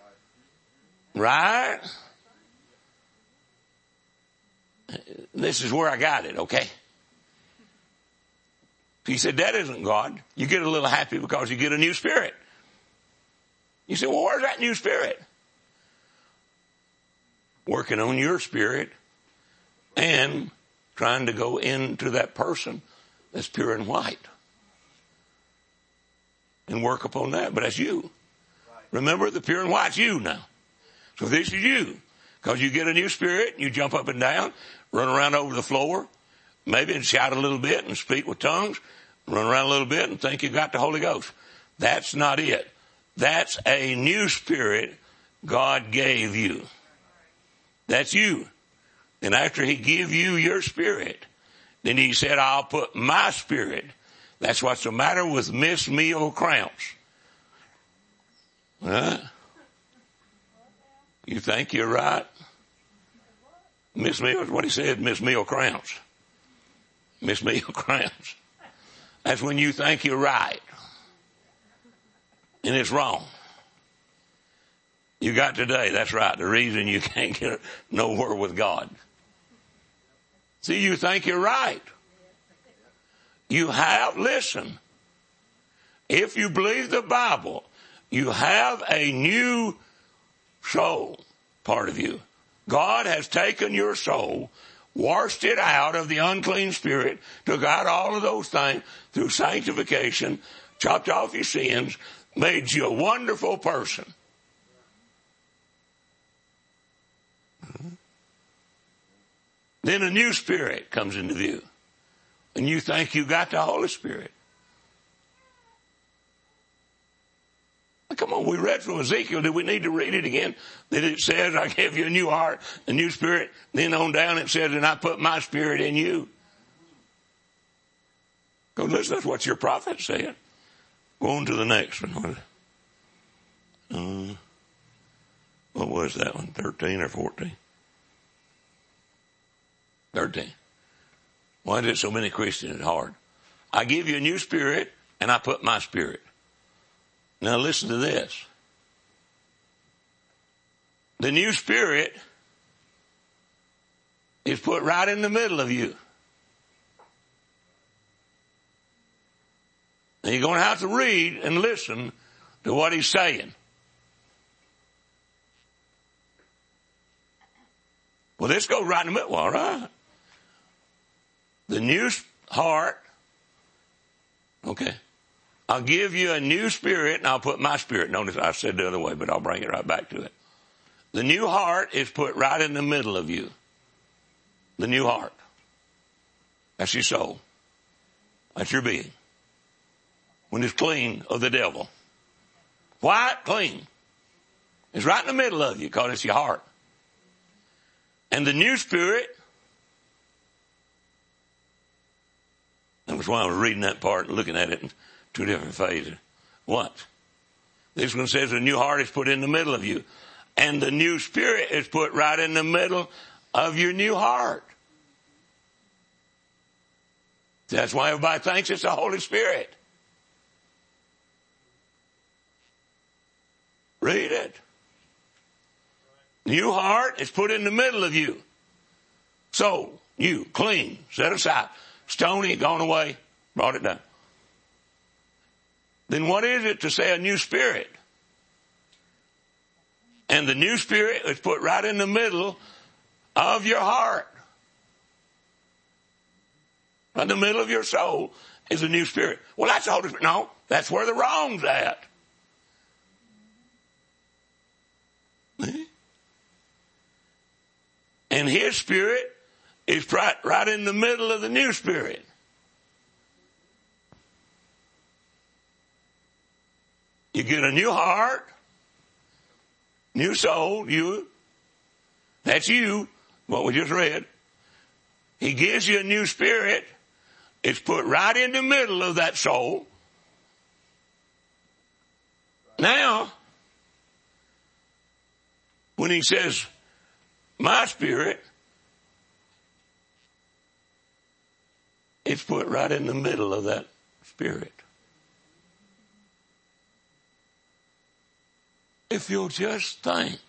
[SPEAKER 7] Right? This is where I got it, okay? He said, that isn't God. You get a little happy because you get a new spirit. You say, well, where's that new spirit? Working on your spirit and trying to go into that person that's pure and white and work upon that. But that's you. Remember, the pure and white's you now. So this is you. Because you get a new spirit, you jump up and down, run around over the floor, maybe and shout a little bit and speak with tongues, run around a little bit and think you got the Holy Ghost. That's not it. That's a new spirit God gave you. That's you. And after he give you your spirit, then he said, I'll put my spirit. That's what's the matter with Miss Meal Crounce. Huh? You think you're right? Miss Meal, what he said, Miss Meal Crounce. Miss Meal Crounce. That's when you think you're right. And it's wrong. You got today, that's right, the reason you can't get nowhere with God. See, you think you're right. You have, listen, if you believe the Bible, you have a new soul part of you. God has taken your soul, washed it out of the unclean spirit, took out all of those things through sanctification, chopped off your sins, made you a wonderful person. Then a new spirit comes into view. And you think you got the Holy Spirit. Come on, we read from Ezekiel. Do we need to read it again? That it says, I give you a new heart, a new spirit. Then on down it says, and I put my spirit in you. Go listen, that's what your prophet said. Go on to the next one. Uh, what was that one? thirteen or fourteen? thirteen. Why did so many Christians it's hard? I give you a new spirit and I put my spirit. Now listen to this. The new spirit is put right in the middle of you. Now you're going to have to read and listen to what he's saying. Well, this goes right in the middle. All right. The new heart. Okay. I'll give you a new spirit and I'll put my spirit. Notice I said the other way, but I'll bring it right back to it. The new heart is put right in the middle of you. The new heart. That's your soul. That's your being. When it's clean of the devil. White, clean. It's right in the middle of you because it's your heart. And the new spirit. That was why I was reading that part and looking at it in two different phases. What? This one says a new heart is put in the middle of you. And the new spirit is put right in the middle of your new heart. That's why everybody thinks it's the Holy Spirit. Read it. New heart is put in the middle of you. So, you, clean, set aside. Stony, gone away, brought it down. Then what is it to say a new spirit? And the new spirit is put right in the middle of your heart. Right in the middle of your soul is a new spirit. Well, that's the Holy Spirit. No, that's where the wrong's at. And his spirit is right, right in the middle of the new spirit. You get a new heart, new soul, you. That's you, what we just read. He gives you a new spirit. It's put right in the middle of that soul. Now, when he says, my spirit, it's put right in the middle of that spirit. If you'll just think,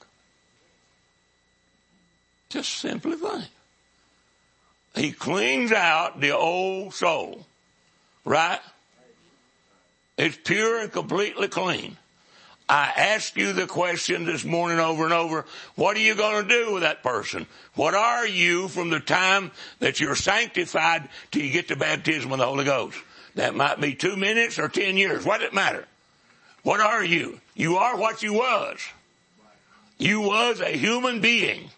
[SPEAKER 7] just simply think. He cleans out the old soul, right? It's pure and completely clean. I asked you the question this morning over and over, what are you going to do with that person? What are you from the time that you're sanctified till you get the baptism of the Holy Ghost? That might be two minutes or ten years. What does it matter? What are you? You are what you was. You was a human being.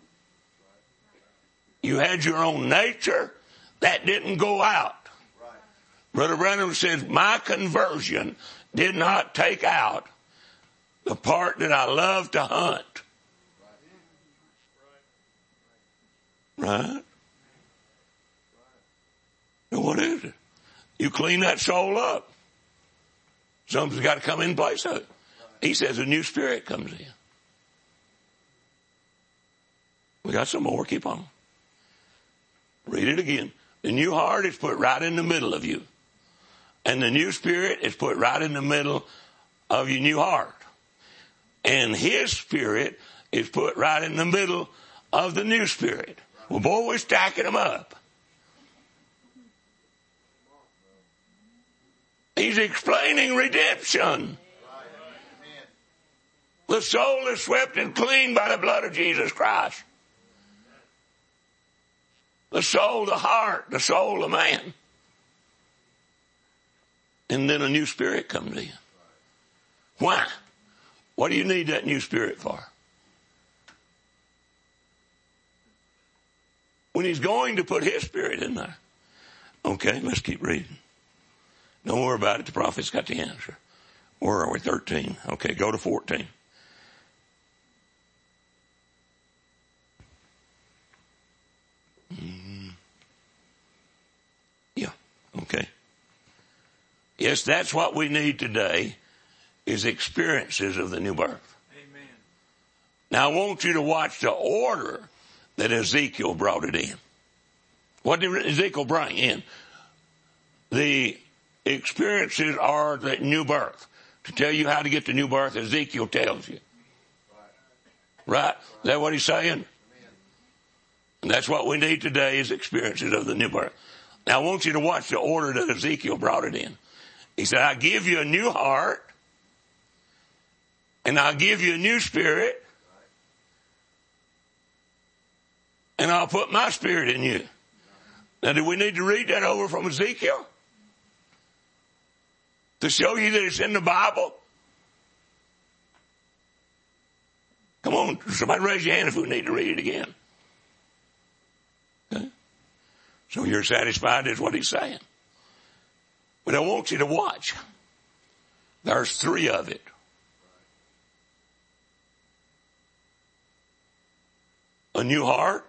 [SPEAKER 7] You had your own nature. That didn't go out. Brother Branham says, my conversion did not take out the part that I love to hunt. Right? Now what is it? You clean that soul up. Something's got to come in place of it. He says a new spirit comes in. We got some more. Keep on. Read it again. The new heart is put right in the middle of you. And the new spirit is put right in the middle of your new heart. And his spirit is put right in the middle of the new spirit. Well, boy, we're stacking them up. He's explaining redemption. The soul is swept and clean by the blood of Jesus Christ. The soul, the heart, the soul of man. And then a new spirit comes in. Why? What do you need that new spirit for? when he's going to put his spirit in there. Okay, let's keep reading. Don't worry about it. The prophet's got the answer. Where are we? thirteen. Okay, go to fourteen. Mm-hmm. Yeah, okay. Yes, that's what we need today, is experiences of the new birth.
[SPEAKER 4] Amen.
[SPEAKER 7] Now I want you to watch the order that Ezekiel brought it in. What did Ezekiel bring in? The experiences are the new birth. To tell you how to get the new birth, Ezekiel tells you. Right? Is that what he's saying? And that's what we need today, is experiences of the new birth. Now I want you to watch the order that Ezekiel brought it in. He said, I give you a new heart, and I'll give you a new spirit, and I'll put my spirit in you. Now, do we need to read that over from Ezekiel to show you that it's in the Bible? Come on, somebody raise your hand if we need to read it again. Okay? So you're satisfied is what he's saying. But I want you to watch. There's three of it. A new heart.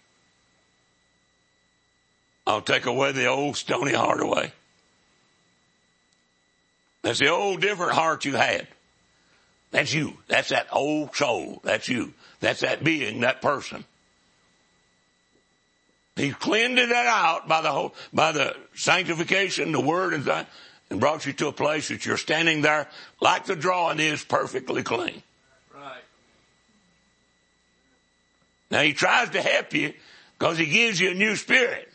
[SPEAKER 7] I'll take away the old stony heart away. That's the old different heart you had. That's you. That's that old soul. That's you. That's that being, that person. He cleaned it out by the whole, by the sanctification, the word, and that, and brought you to a place that you're standing there like the drawing is, perfectly clean.
[SPEAKER 4] Right.
[SPEAKER 7] Now he tries to help you because he gives you a new spirit.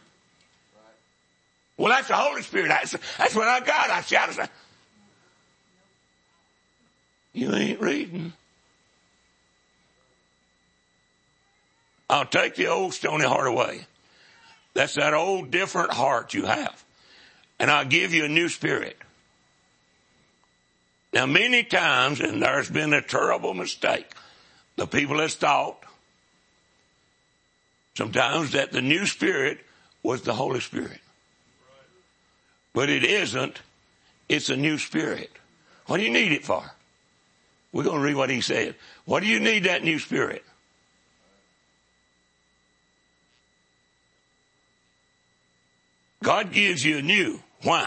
[SPEAKER 7] Well, that's the Holy Spirit. That's, that's what I got. I shouted. You ain't reading. I'll take the old stony heart away. That's that old different heart you have. And I'll give you a new spirit. Now, many times, and there's been a terrible mistake, the people has thought sometimes that the new spirit was the Holy Spirit. But it isn't. It's a new spirit. What do you need it for? We're going to read what he said. What do you need that new spirit? God gives you a new. Why?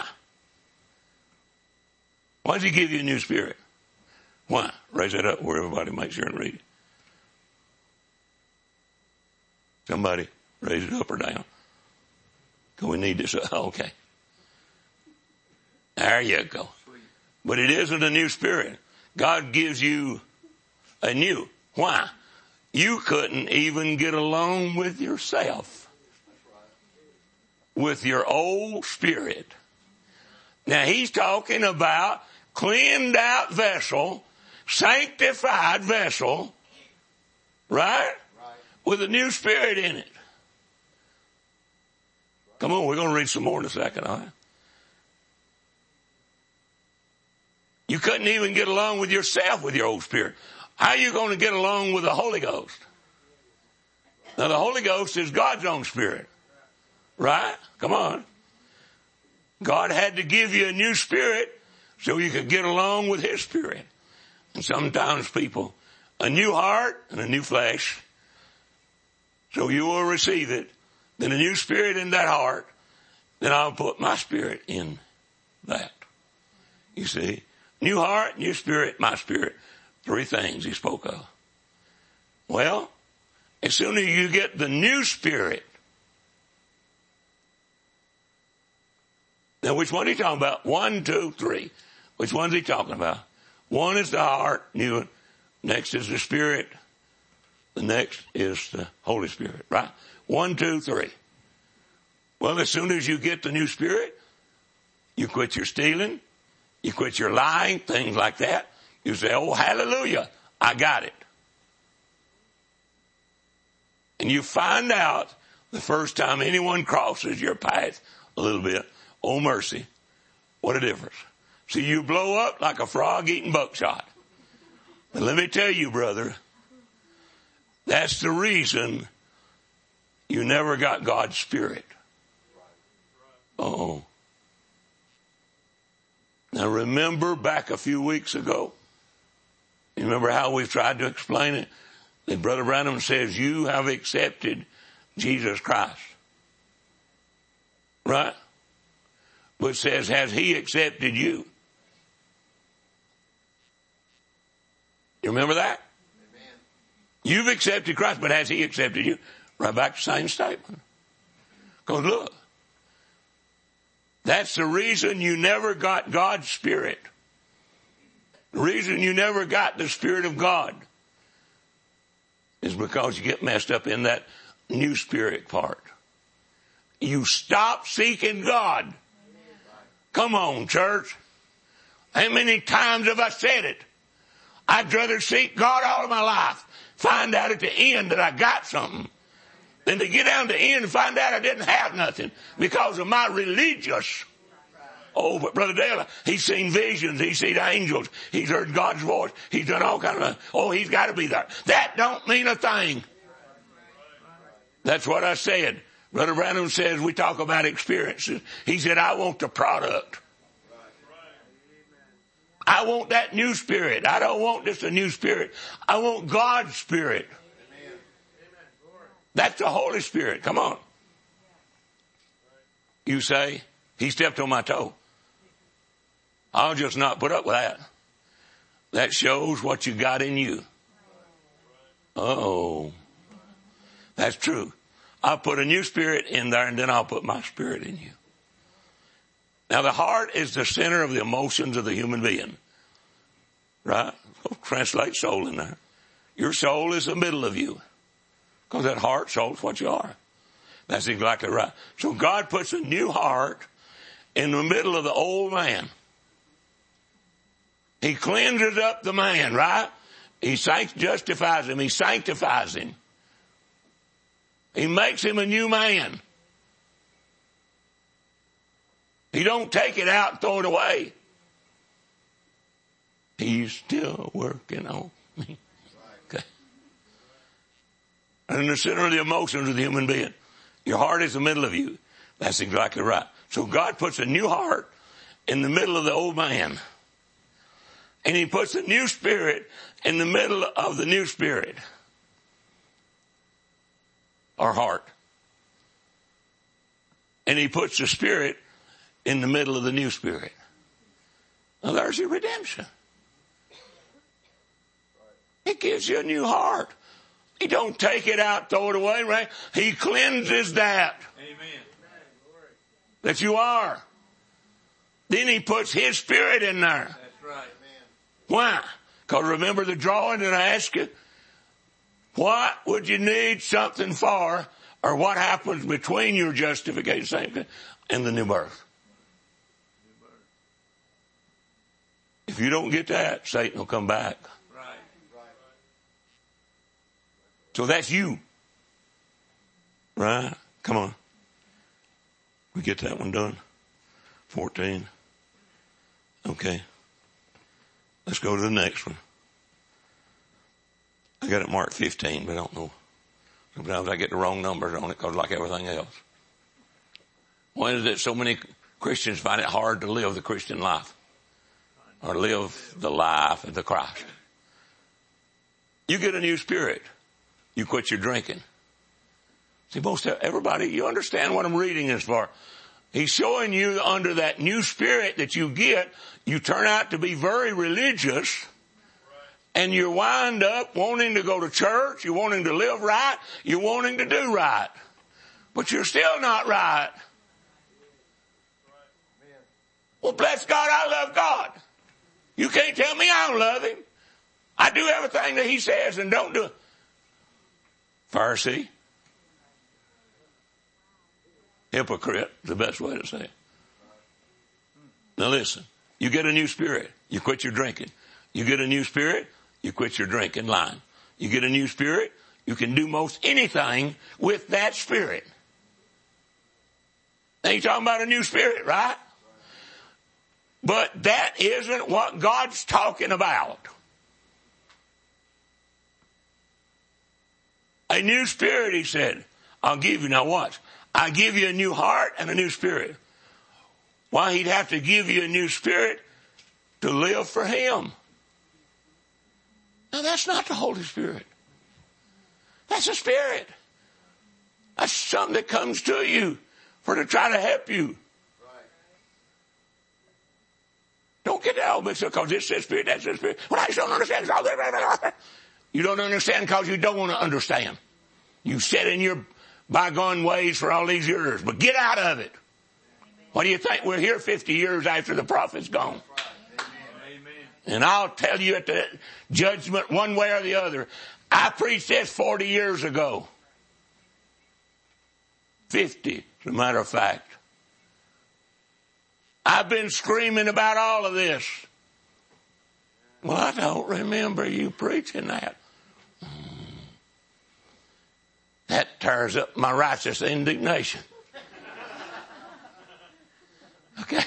[SPEAKER 7] Why does he give you a new spirit? Why? Raise that up where everybody makes sure and read it. Somebody raise it up or down. Because we need this. Okay. There you go. But it isn't a new spirit. God gives you a new. Why? You couldn't even get along with yourself. With your old spirit. Now he's talking about cleaned out vessel, sanctified vessel, right? With a new spirit in it. Come on, we're going to read some more in a second, all right? You couldn't even get along with yourself with your old spirit. How are you going to get along with the Holy Ghost? Now the Holy Ghost is God's own spirit. Right? Come on. God had to give you a new spirit so you could get along with his spirit. And sometimes people, a new heart and a new flesh, so you will receive it. Then a new spirit in that heart, then I'll put my spirit in that. You see? New heart, new spirit, my spirit. Three things he spoke of. Well, as soon as you get the new spirit, now which one is he talking about? One, two, three. Which one is he talking about? One is the heart, new. Next is the spirit. The next is the Holy Spirit, right? One, two, three. Well, as soon as you get the new spirit, you quit your stealing. You quit your lying, things like that. You say, oh, hallelujah, I got it. And you find out the first time anyone crosses your path a little bit, oh, mercy, what a difference. See, you blow up like a frog eating buckshot. But let me tell you, brother, that's the reason you never got God's Spirit. Uh-oh. Now remember back a few weeks ago, you remember how we've tried to explain it? That Brother Branham says you have accepted Jesus Christ. Right? But says, has he accepted you? You remember that? Amen. You've accepted Christ, but has he accepted you? Right back to the same statement. Because look, that's the reason you never got God's Spirit. The reason you never got the Spirit of God is because you get messed up in that new spirit part. You stop seeking God. Amen. Come on, church. How many times have I said it? I'd rather seek God all of my life, find out at the end that I got something, than to get down to the end and find out I didn't have nothing because of my religious. Oh, but Brother Dale, he's seen visions, he's seen angels, he's heard God's voice, he's done all kinds of, oh, he's got to be there. That don't mean a thing. That's what I said. Brother Branham says we talk about experiences. He said, I want the product. I want that new spirit. I don't want just a new spirit. I want God's Spirit. That's the Holy Spirit. Come on. You say, he stepped on my toe. I'll just not put up with that. That shows what you got in you. Uh-oh. That's true. I'll put a new spirit in there and then I'll put my spirit in you. Now the heart is the center of the emotions of the human being. Right? We'll translate soul in there. Your soul is the middle of you. Because that heart, soul is what you are. That's exactly right. So God puts a new heart in the middle of the old man. He cleanses up the man, right? He sanct- justifies him. He sanctifies him. He makes him a new man. He don't take it out and throw it away. He's still working on me. Okay. And in the center of the emotions of the human being. Your heart is the middle of you. That's exactly right. So God puts a new heart in the middle of the old man. And he puts a new spirit in the middle of the new spirit. Our heart. And he puts the spirit in the middle of the new spirit. Now there's your redemption. It gives you a new heart. He don't take it out, throw it away, right? He cleanses that. Amen. That you are. Then he puts his spirit in there. That's right. Why? Because remember the drawing that I asked you? What would you need something for, or what happens between your justification and the new birth? If you don't get that, Satan will come back. Right. So that's you. Right? Come on. We get that one done. fourteen. Okay. Let's go to the next one. I got it marked fifteen, but I don't know. Sometimes I get the wrong numbers on it because like everything else. Why is it so many Christians find it hard to live the Christian life? Or live the life of the Christ? You get a new spirit. You quit your drinking. See, most everybody, you understand what I'm reading this for. He's showing you under that new spirit that you get, you turn out to be very religious. And you wind up wanting to go to church, you're wanting to live right, you're wanting to do right. But you're still not right. Well, bless God, I love God. You can't tell me I don't love him. I do everything that he says and don't do it. Pharisee. Hypocrite is the best way to say it. Now listen, you get a new spirit, you quit your drinking. You get a new spirit, you quit your drinking, lying. You get a new spirit, you can do most anything with that spirit. Now you're talking about a new spirit, right? But that isn't what God's talking about. A new spirit, he said. I'll give you, now watch, I give you a new heart and a new spirit. Why, he'd have to give you a new spirit to live for him. Now that's not the Holy Spirit. That's a spirit. That's something that comes to you for to try to help you. Don't get that all mixed up because this says spirit, that says spirit. Well, I just don't understand. You don't understand because you don't want to understand. You sit in your bygone ways for all these years, but get out of it. What do you think? We're here fifty years after the prophet's gone. And I'll tell you at the judgment one way or the other, I preached this forty years ago. fifty, as a matter of fact. I've been screaming about all of this. Well, I don't remember you preaching that. That tears up my righteous indignation. Okay?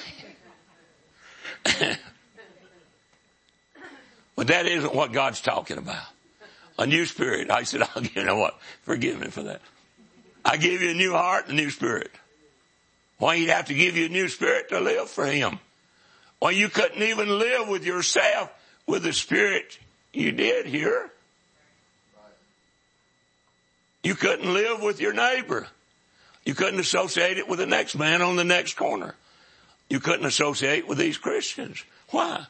[SPEAKER 7] But that isn't what God's talking about. A new spirit. I said, oh, you know what? Forgive me for that. I give you a new heart and a new spirit. Why, he'd have to give you a new spirit to live for him. Why, you couldn't even live with yourself with the spirit you did here. You couldn't live with your neighbor. You couldn't associate it with the next man on the next corner. You couldn't associate with these Christians. Why?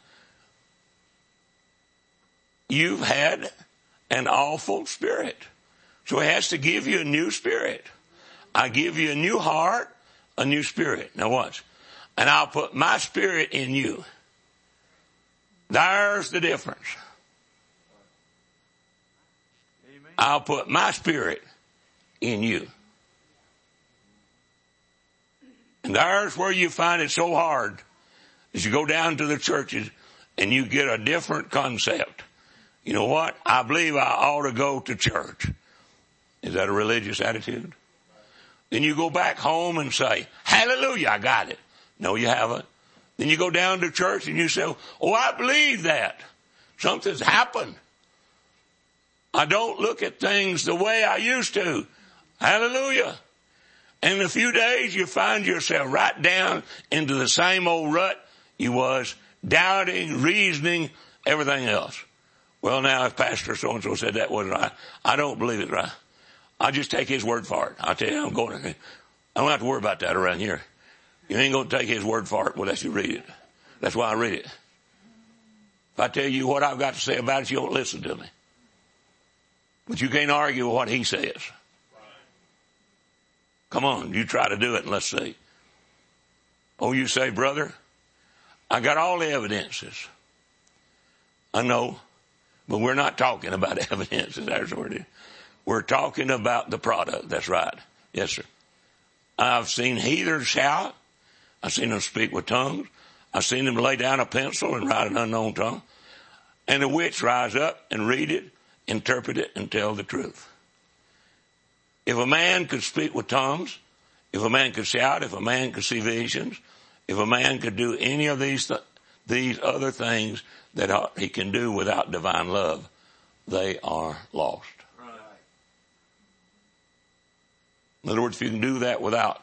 [SPEAKER 7] You've had an awful spirit. So he has to give you a new spirit. I give you a new heart, a new spirit. Now watch. And I'll put my spirit in you. There's the difference. Amen. I'll put my spirit in you. And there's where you find it so hard as you go down to the churches and you get a different concept. You know what? I believe I ought to go to church. Is that a religious attitude? Then you go back home and say, hallelujah, I got it. No, you haven't. Then you go down to church and you say, oh, I believe that. Something's happened. I don't look at things the way I used to. Hallelujah. And in a few days you find yourself right down into the same old rut you was, doubting, reasoning, everything else. Well, now if Pastor so-and-so said that wasn't right, I don't believe it's right. I just take his word for it. I tell you, I'm going to, I don't have to worry about that around here. You ain't going to take his word for it unless you read it. That's why I read it. If I tell you what I've got to say about it, you don't listen to me. But you can't argue with what he says. Come on, you try to do it and let's see. Oh, you say, brother, I got all the evidences. I know, but we're not talking about evidences. That's what it is. We're talking about the product. That's right. Yes, sir. I've seen heathens shout. I've seen them speak with tongues. I've seen them lay down a pencil and write an unknown tongue. And the witch rise up and read it, interpret it, and tell the truth. If a man could speak with tongues, if a man could shout, if a man could see visions, if a man could do any of these th- these other things that he can do without divine love, they are lost. Right. In other words, if you can do that without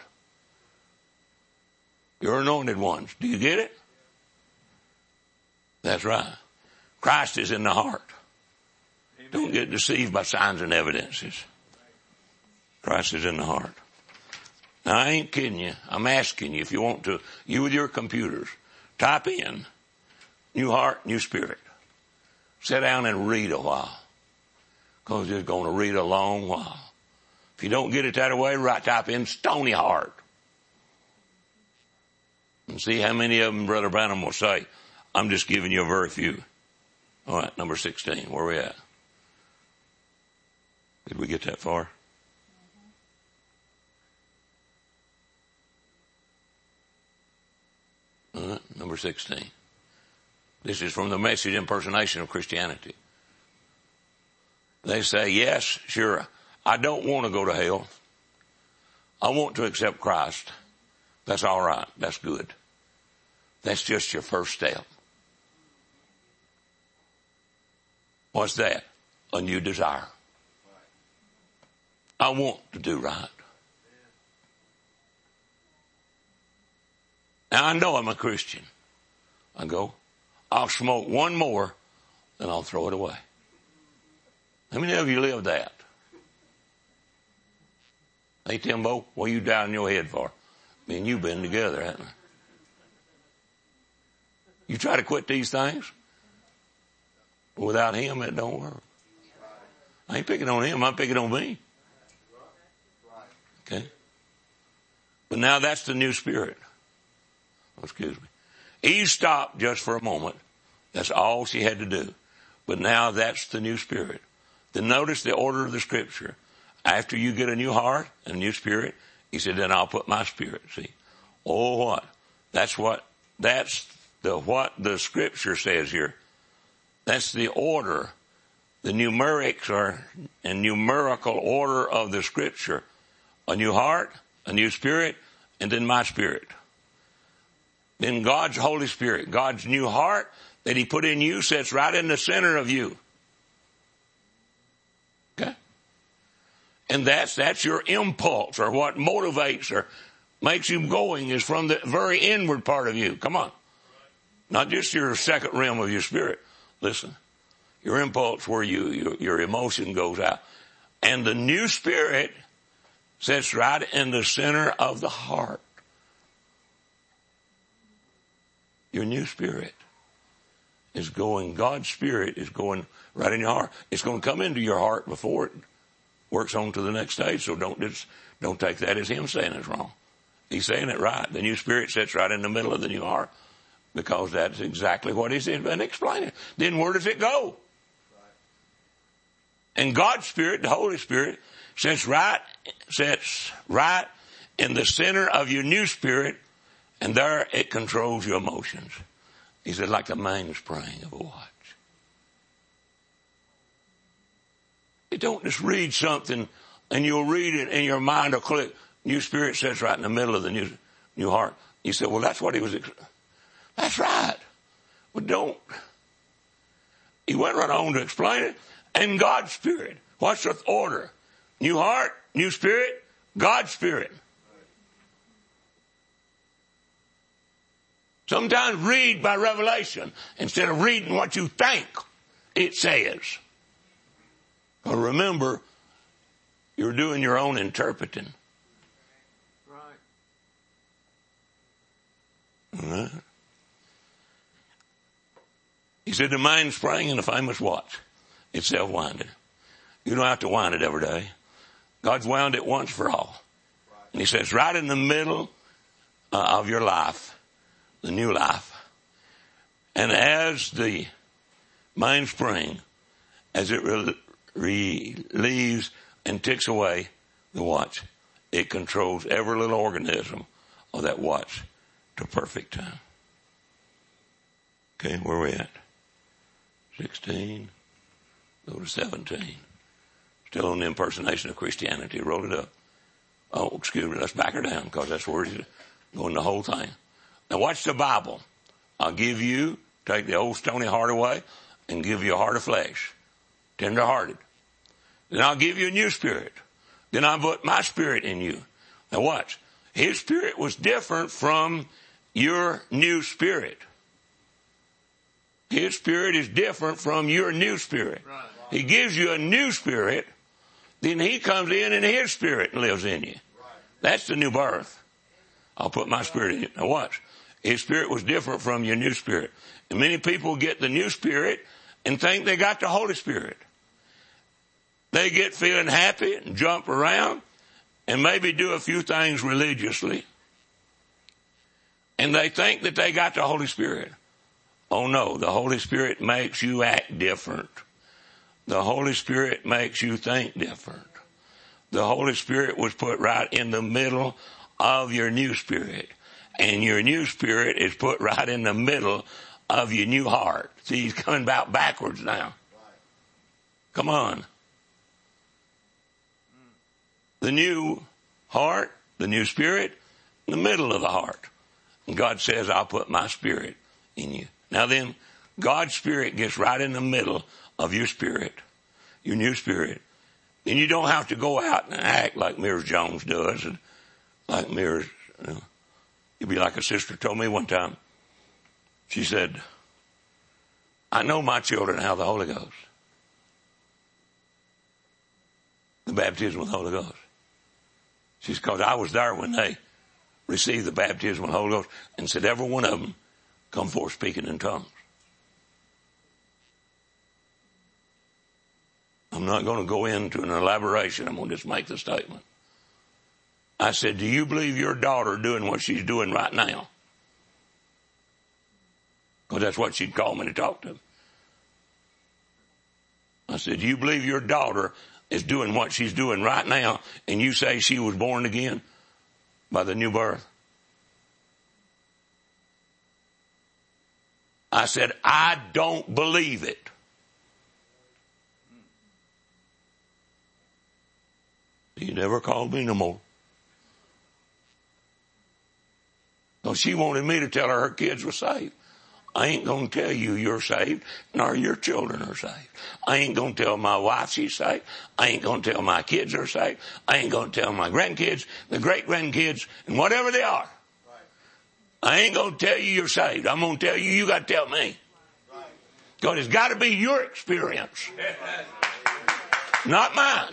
[SPEAKER 7] your anointed ones, do you get it? That's right. Christ is in the heart. Amen. Don't get deceived by signs and evidences. Christ is in the heart. Now, I ain't kidding you. I'm asking you if you want to, you with your computers, type in new heart, new spirit. Sit down and read a while. Because you're going to read a long while. If you don't get it that way, right, type in stony heart. And see how many of them Brother Branham will say, I'm just giving you a very few. All right, number sixteen. Where are we at? Did we get that far? Uh, number sixteen. This is from the Message Impersonation of Christianity. They say, yes, sure, I don't want to go to hell. I want to accept Christ. That's all right. That's good. That's just your first step. What's that? A new desire. I want to do right. Now I know I'm a Christian. I go, I'll smoke one more, then I'll throw it away. How many of you live that? Hey, Timbo, what are you down your head for? Me and you been together, haven't we? You try to quit these things. Without him, it don't work. I ain't picking on him. I'm picking on me. Okay. But now that's the new spirit. Oh, excuse me. Eve stopped just for a moment. That's all she had to do. But now that's the new spirit. Then notice the order of the scripture. After you get a new heart, a new spirit, he said, then I'll put my spirit. See? Oh, what? That's what, that's the, what the scripture says here. That's the order, the numerics or, and numerical order of the scripture. A new heart, a new spirit, and then my spirit. Then God's Holy Spirit, God's new heart that he put in you sits right in the center of you. Okay? And that's, that's your impulse, or what motivates or makes you going is from the very inward part of you. Come on. Not just your second realm of your spirit. Listen, your impulse where you, your, your emotion goes out. And the new spirit sits right in the center of the heart. Your new spirit is going, God's spirit is going right in your heart. It's going to come into your heart before it works on to the next stage. So don't just, don't take that as him saying it's wrong. He's saying it right. The new spirit sits right in the middle of the new heart because that's exactly what he's been explaining. Then where does it go? And God's spirit, the Holy Spirit, sits right, sits right in the center of your new spirit, and there it controls your emotions. He said, like the mainspring of a watch. You don't just read something and you'll read it and your mind will click. New spirit sits right in the middle of the new, new heart. You said, well, that's what he was, that's right. But don't. He went right on to explain it. And God's spirit. What's the order? New heart, new spirit, God's spirit. Sometimes read by revelation instead of reading what you think it says. But remember, you're doing your own interpreting. Right. All right. He said the mainspring in the famous watch. It's self-winding. You don't have to wind it every day. God's wound it once for all. And he says right in the middle uh, of your life, the new life. And as the mainspring, as it re- relieves and ticks away the watch, it controls every little organism of that watch to perfect time. Okay, where are we at? sixteen. Go to seventeen. Still on the impersonation of Christianity. Roll it up. Oh, excuse me. Let's back her down because that's where he's going the whole thing. Now watch the Bible. I'll give you, take the old stony heart away and give you a heart of flesh. Tender hearted. Then I'll give you a new spirit. Then I'll put my spirit in you. Now watch. His spirit was different from your new spirit. His spirit is different from your new spirit. Right. He gives you a new spirit, then he comes in and his spirit lives in you. Right. That's the new birth. I'll put my spirit in you. Now watch. His spirit was different from your new spirit. And many people get the new spirit and think they got the Holy Spirit. They get feeling happy and jump around and maybe do a few things religiously. And they think that they got the Holy Spirit. Oh no, the Holy Spirit makes you act different. The Holy Spirit makes you think different. The Holy Spirit was put right in the middle of your new spirit. And your new spirit is put right in the middle of your new heart. See, he's coming about backwards now. Come on. The new heart, the new spirit, in the middle of the heart. And God says, I'll put my spirit in you. Now then, God's spirit gets right in the middle of your spirit, your new spirit. And you don't have to go out and act like Mears Jones does, and like Mears, you know, you'll be be like a sister told me one time. She said, I know my children have the Holy Ghost. The baptism with the Holy Ghost. She said, because I was there when they received the baptism with the Holy Ghost, and said every one of them come forth speaking in tongues. I'm not going to go into an elaboration. I'm going to just make the statement. I said, do you believe your daughter doing what she's doing right now? Because that's what she'd call me to talk to. I said, do you believe your daughter is doing what she's doing right now, and you say she was born again by the new birth? I said, I don't believe it. He never called me no more. So she wanted me to tell her her kids were saved. I ain't going to tell you you're saved, nor your children are saved. I ain't going to tell my wife she's saved. I ain't going to tell my kids are saved. I ain't going to tell my grandkids, the great-grandkids, and whatever they are. I ain't going to tell you you're saved. I'm going to tell you you got to tell me. Because it's got to be your experience, not mine.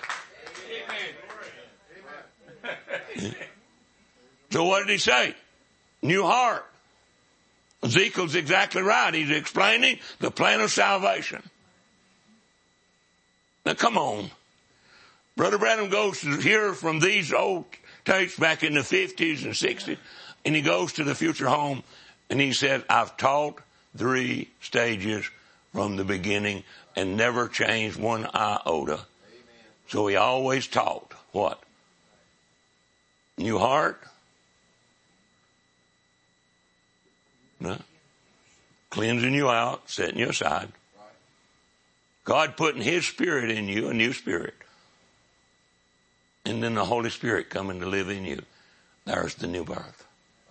[SPEAKER 7] So what did he say? New heart. Ezekiel's exactly right. He's explaining the plan of salvation. Now come on. Brother Branham goes to hear from these old tapes back in the fifties and sixties, and he goes to the future home, and he said, I've taught three stages from the beginning and never changed one iota. Amen. So he always taught what? New heart. No. Cleansing you out, setting you aside. God putting His Spirit in you, a new spirit. And then the Holy Spirit coming to live in you. There's the new birth.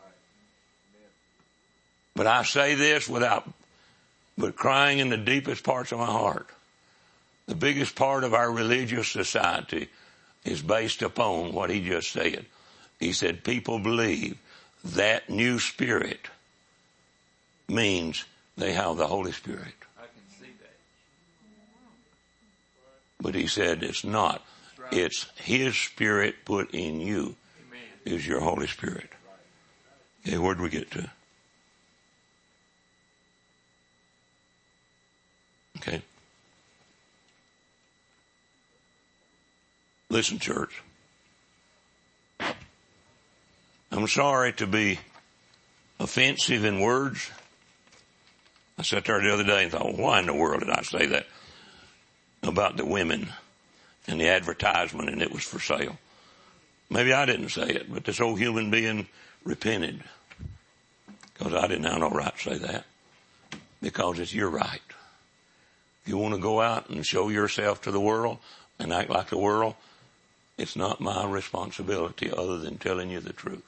[SPEAKER 7] But I say this without, but crying in the deepest parts of my heart. The biggest part of our religious society is based upon what he just said. He said people believe that new spirit means they have the Holy Spirit. I can see that. But he said it's not. Right. It's His Spirit put in you. Amen. Is your Holy Spirit. Okay, where do we get to? Okay. Listen, church. I'm sorry to be offensive in words. I sat there the other day and thought, well, why in the world did I say that about the women and the advertisement and it was for sale? Maybe I didn't say it, but this old human being repented because I didn't have no right to say that because it's your right. If you want to go out and show yourself to the world and act like the world, it's not my responsibility other than telling you the truth.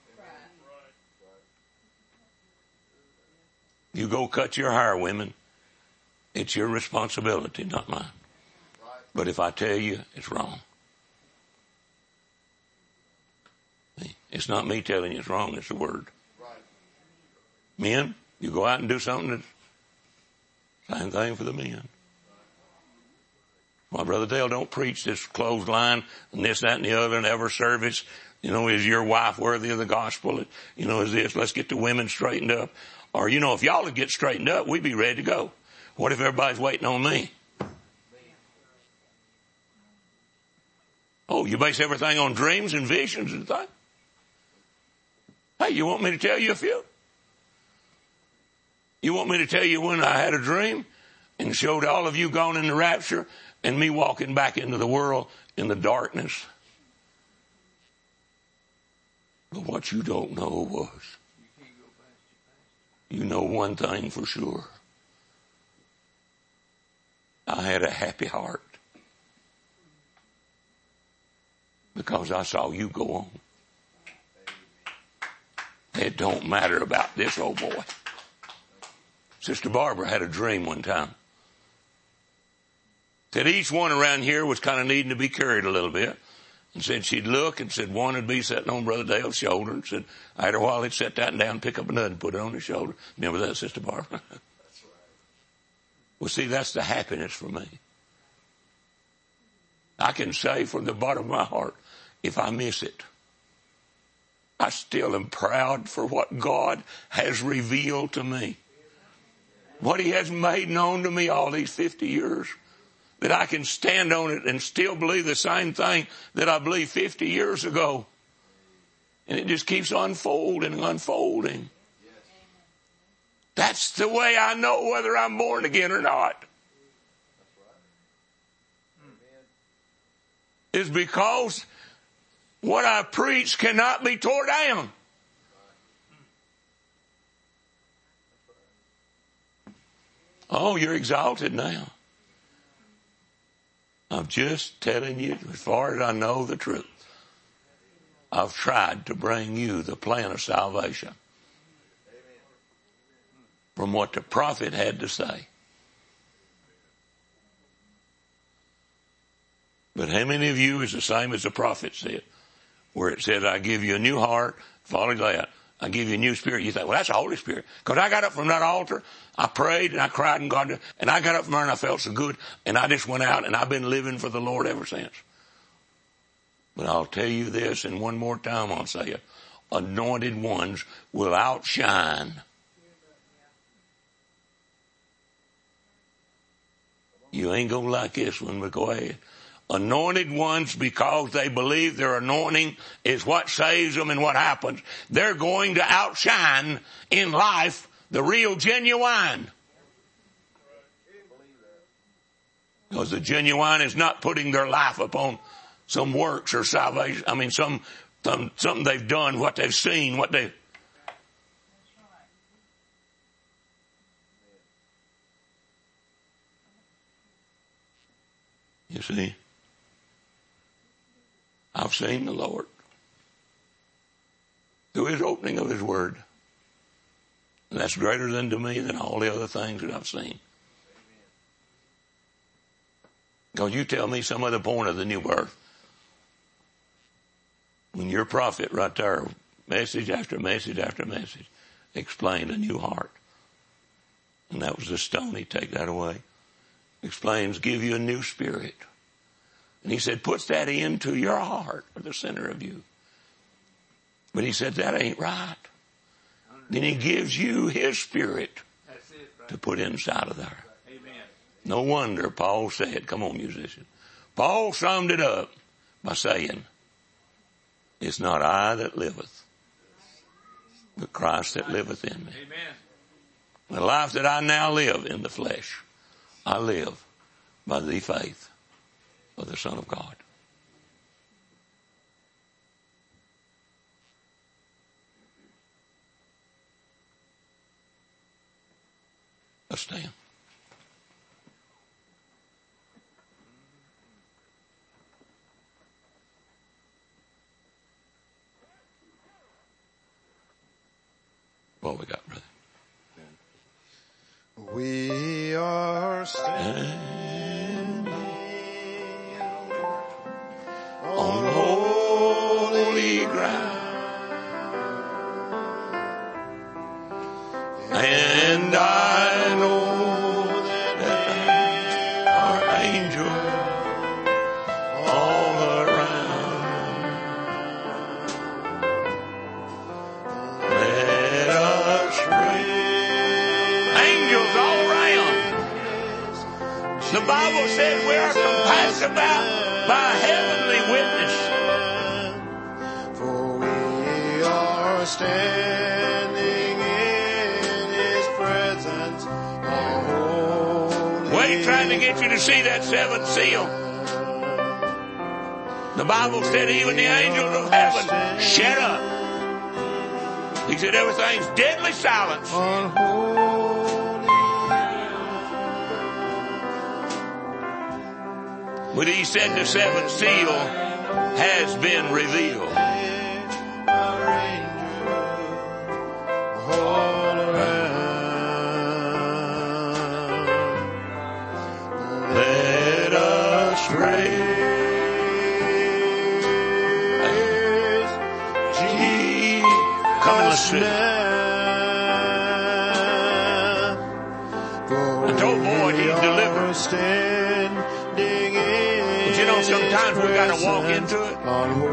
[SPEAKER 7] You go cut your hair, women. It's your responsibility, not mine. But if I tell you, it's wrong. It's not me telling you it's wrong, it's the Word. Men, you go out and do something that's same thing for the men. My Brother Dale, don't preach this clothesline and this, that, and the other and every service. You know, is your wife worthy of the gospel? You know, is this, let's get the women straightened up. Or, you know, if y'all would get straightened up, we'd be ready to go. What if everybody's waiting on me? Oh, you base everything on dreams and visions and things? Hey, you want me to tell you a few? You want me to tell you when I had a dream and showed all of you gone in the rapture and me walking back into the world in the darkness? But what you don't know was, you know one thing for sure. I had a happy heart because I saw you go on. It don't matter about this old boy. Sister Barbara had a dream one time. Said each one around here was kind of needing to be carried a little bit. And said she'd look and said one would be sitting on Brother Dale's shoulder, and said after a while he'd set that down and pick up another and put it on his shoulder. Remember that, Sister Barbara? That's right. Well, see, that's the happiness for me. I can say from the bottom of my heart, if I miss it, I still am proud for what God has revealed to me. What he has made known to me all these fifty years. That I can stand on it and still believe the same thing that I believed fifty years ago. And it just keeps unfolding and unfolding. That's the way I know whether I'm born again or not. Is because what I preach cannot be tore down. Oh, you're exalted now. I'm just telling you, as far as I know the truth, I've tried to bring you the plan of salvation from what the prophet had to say. But how many of you is the same as the prophet said, where it says, I give you a new heart, follow that. I give you a new spirit. You think, well, that's the Holy Spirit. Because I got up from that altar, I prayed and I cried and God, and I got up from there and I felt so good, and I just went out and I've been living for the Lord ever since. But I'll tell you this, and one more time I'll say it. Anointed ones will outshine. You ain't gonna like this one, but go ahead. Anointed ones, because they believe their anointing is what saves them and what happens, they're going to outshine in life the real genuine. Because the genuine is not putting their life upon some works or salvation. I mean, some, some something they've done, what they've seen, what they. You see? I've seen the Lord through his opening of his word. And that's greater than to me than all the other things that I've seen. Because you tell me some other point of the new birth. When your prophet right there, message after message after message, explained a new heart. And that was the stone, he'd take that away. Explains, give you a new spirit. And he said, puts that into your heart, or the center of you. But he said, that ain't right. Then he gives you his spirit to put inside of there. No wonder Paul said, come on, musician. Paul summed it up by saying, it's not I that liveth, but Christ that liveth in me. The life that I now live in the flesh, I live by the faith of the Son of God. Let's stand. What we got, brother?
[SPEAKER 2] We are standing
[SPEAKER 7] on holy ground, and I know that there are angels all around. Let us pray. Angels all around. The Bible says we are compassed about by a heavenly witness.
[SPEAKER 2] For we are standing in his presence.
[SPEAKER 7] We ain't trying to get you to see that seventh seal. The Bible said even the angels of heaven shut up. He said everything's deadly silence. But he said the seventh seal has been revealed. Let us pray. city. I told Boyd he's delivered. But you know, sometimes we got to walk into it.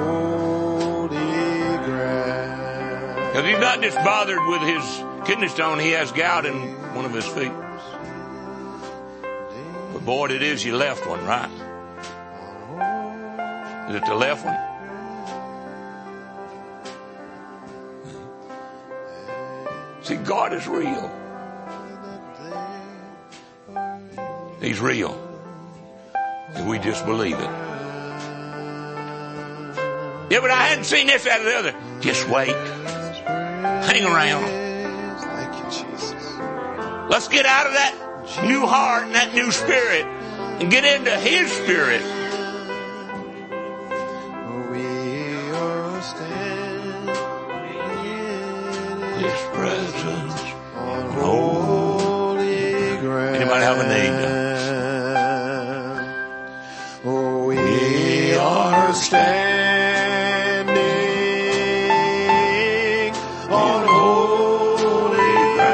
[SPEAKER 7] Because he's not just bothered with his kidney stone, he has gout in one of his feet. But Boyd, it is your left one, right? Is it the left one? See, God is real. He's real. If we just believe it. Yeah, but I hadn't seen this, that, or the other. Just wait. Hang around.
[SPEAKER 2] Thank you, Jesus.
[SPEAKER 7] Let's get out of that new heart and that new spirit and get into His spirit. His presence on holy ground. Anybody have a need?
[SPEAKER 2] Oh, we are standing on holy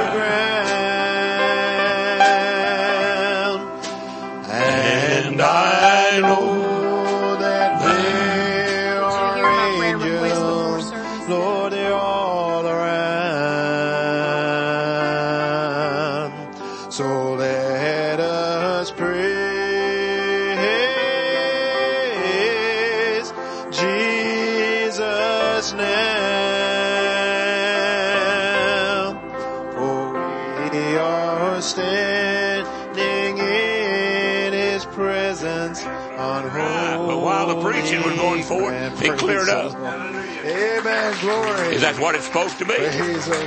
[SPEAKER 2] ground, and I know that there are angels, Lord, they're all around. So let us praise Jesus now, for we are standing in His presence on holy.
[SPEAKER 7] But while the preaching was going forward, it cleared up.
[SPEAKER 2] Amen. Glory.
[SPEAKER 7] Is that what it's supposed to be?
[SPEAKER 2] Praise Him.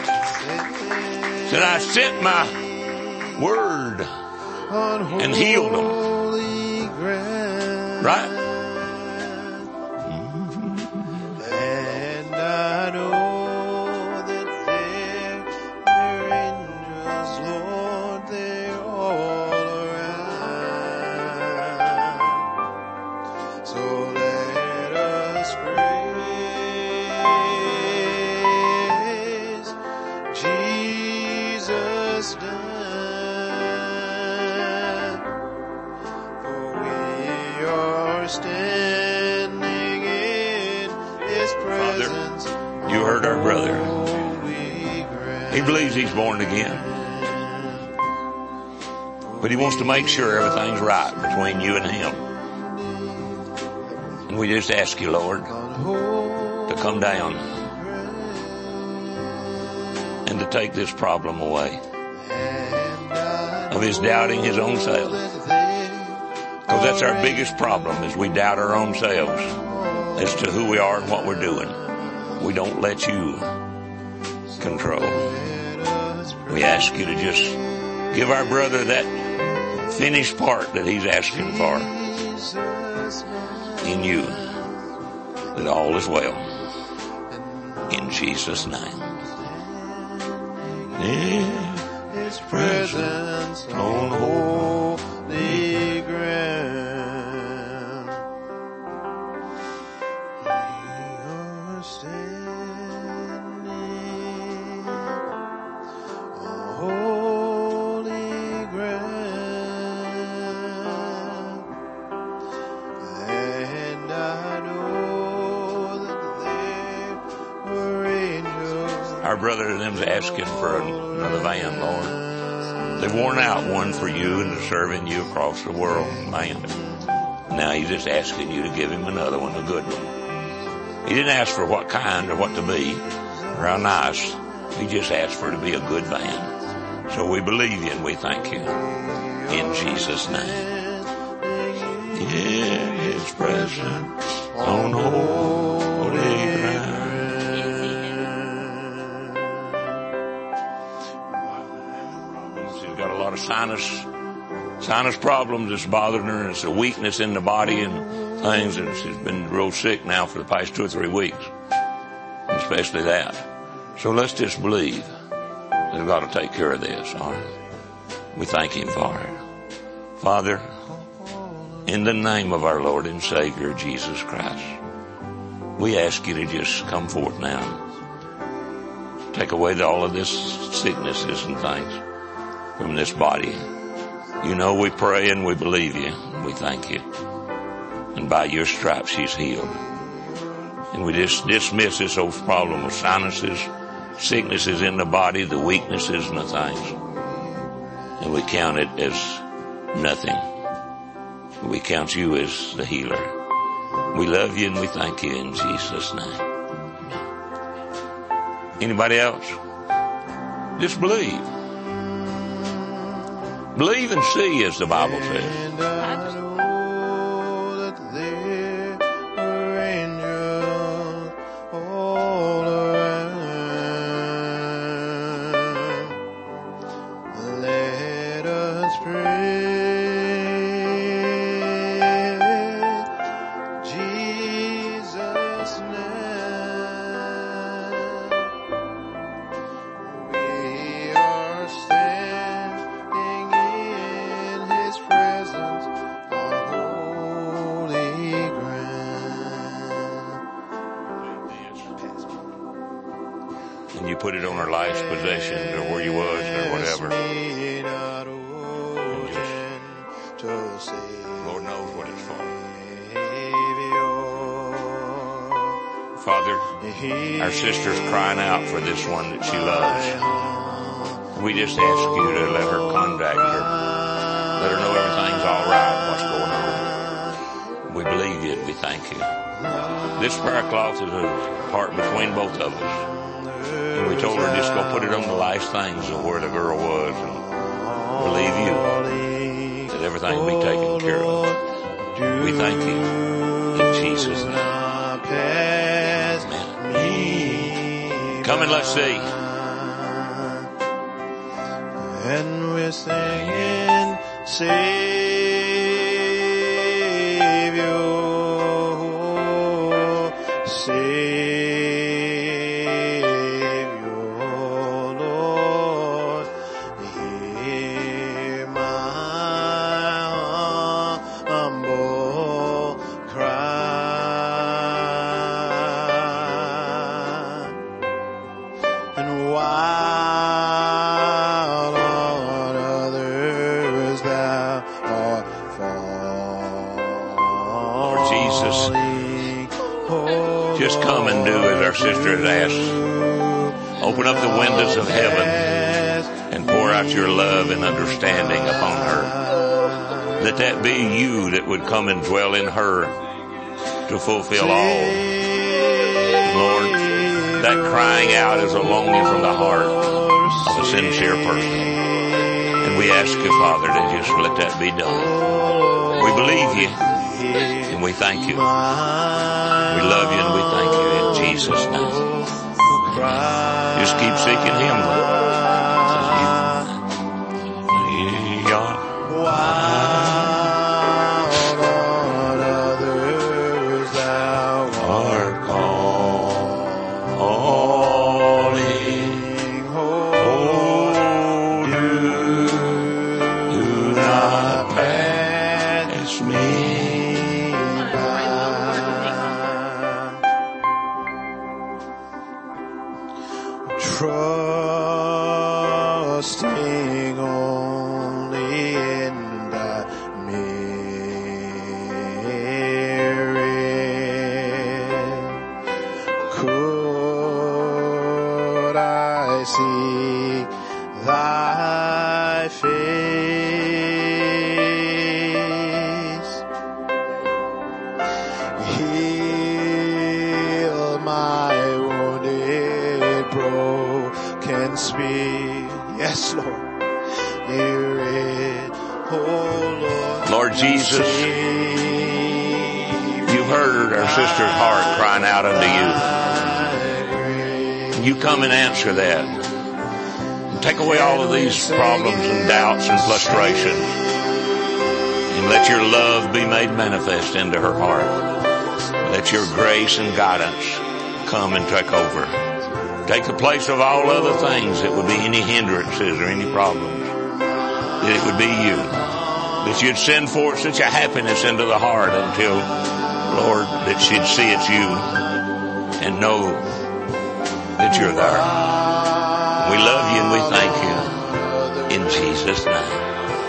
[SPEAKER 7] Said I sent my word
[SPEAKER 2] On
[SPEAKER 7] and healed them.
[SPEAKER 2] holy ground.
[SPEAKER 7] Right?
[SPEAKER 2] And I know that there are angels, Lord, they're all around. So let us praise Jesus now, for we are standing in His presence.
[SPEAKER 7] You heard our brother.
[SPEAKER 2] Holy ground.
[SPEAKER 7] He believes he's born again. But he wants to make sure everything's right between you and him. And we just ask you, Lord, to come down and to take this problem away of his doubting his own self. Because that's our biggest problem, is we doubt our own selves as to who we are and what we're doing. We don't let you control. We ask you to just give our brother that finished part that he's asking for in you, that all is well. In Jesus' name. In His presence on
[SPEAKER 2] holy ground. We are standing on holy ground, and I know that there were angels.
[SPEAKER 7] Our brother and them's asking for another van, Lord. They've worn out one for you and serving you across the world, man. Now he's just asking you to give him another one, a good one. He didn't ask for what kind or what to be or how nice. He just asked for it to be a good van. So we believe you and we thank you. In Jesus' name. In His presence on holy ground. She's got a lot of sinus, sinus problems that's bothering her. It's a weakness in the body and things, and she's been real sick now for the past two or three weeks, especially that. So let's just believe that God will take care of this, all right? We thank Him for it. Father, in the name of our Lord and Savior, Jesus Christ, we ask you to just come forth now Take away all of this sicknesses and things from this body. You know we pray and we believe you. We thank you. And by your stripes she's healed. And we just dismiss this old problem of sinuses, sicknesses in the body, the weaknesses and the things. And we count it as nothing. We count you as the healer. We love you and we thank you in Jesus' name. Anybody else? Just believe. Believe and see, as the Bible says. Put it on her life's possessions or where you was or whatever. And just, Lord knows what it's for. Father, our sister's crying out for this one that she loves. We just ask you to let her contact her. Let her know everything's all right, what's going on. We believe you and we thank you. This prayer cloth is a part between both of us. And we told her just go put it on the last things of where the girl was and believe you that everything will be taken care of. We thank you in Jesus' name. Amen. Come and let's see.
[SPEAKER 1] And we're singing, Savior, Savior.
[SPEAKER 7] Just come and do as our sister has asked. Open up the windows of heaven and pour out your love and understanding upon her. Let that be you that would come and dwell in her to fulfill all. Lord, that crying out is a longing from the heart of a sincere person. And we ask you, Father, to just let that be done. We believe you. And we thank you. We love you and we thank you in Jesus' name. Just keep seeking him, Lord.
[SPEAKER 1] Trusting only in thy merit, could I seek thy face, heal my wounded broken spirit. Yes, Lord. Hear it, oh Lord.
[SPEAKER 7] Lord Jesus, you heard our sister's heart crying out unto you. You come and answer that. And take away all of these problems and doubts and frustrations. And let your love be made manifest into her heart. Let your grace and guidance come and take over. Take the place of all other things that would be any hindrances or any problems. That it would be you. That you'd send forth such a happiness into the heart until, Lord, that she'd see it's you and know that you're there. We love you and we thank you. In Jesus' name.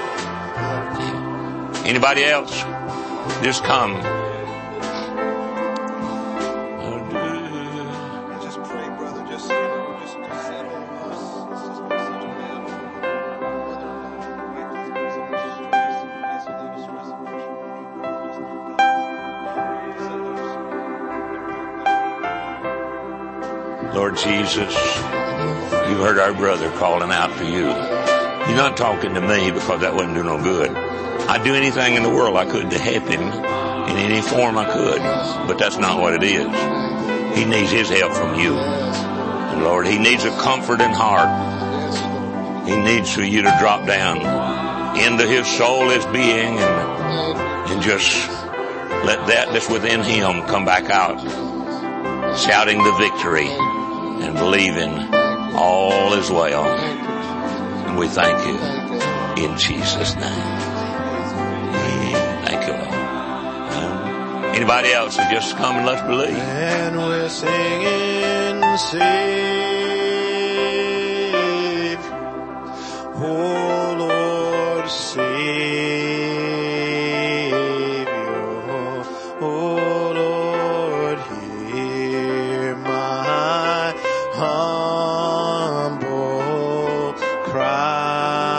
[SPEAKER 7] Anybody else? Just come.
[SPEAKER 2] Just pray, brother. Just, you know, just, just settle us. It's just been such a battle.
[SPEAKER 7] Lord Jesus, you heard our brother calling out to you. You're not talking to me because that wouldn't do no good. I'd do anything in the world I could to help him in any form I could, but that's not what it is. He needs his help from you. And Lord, he needs a comforting heart. He needs for you to drop down into his soul, his being, and, and just let that that's within him come back out, shouting the victory and believing all is well. And we thank you in Jesus' name. Thank you, Lord. Anybody else who just come and let's believe.
[SPEAKER 2] And we're singing, save, oh Lord, Savior, oh Lord, hear my humble cry.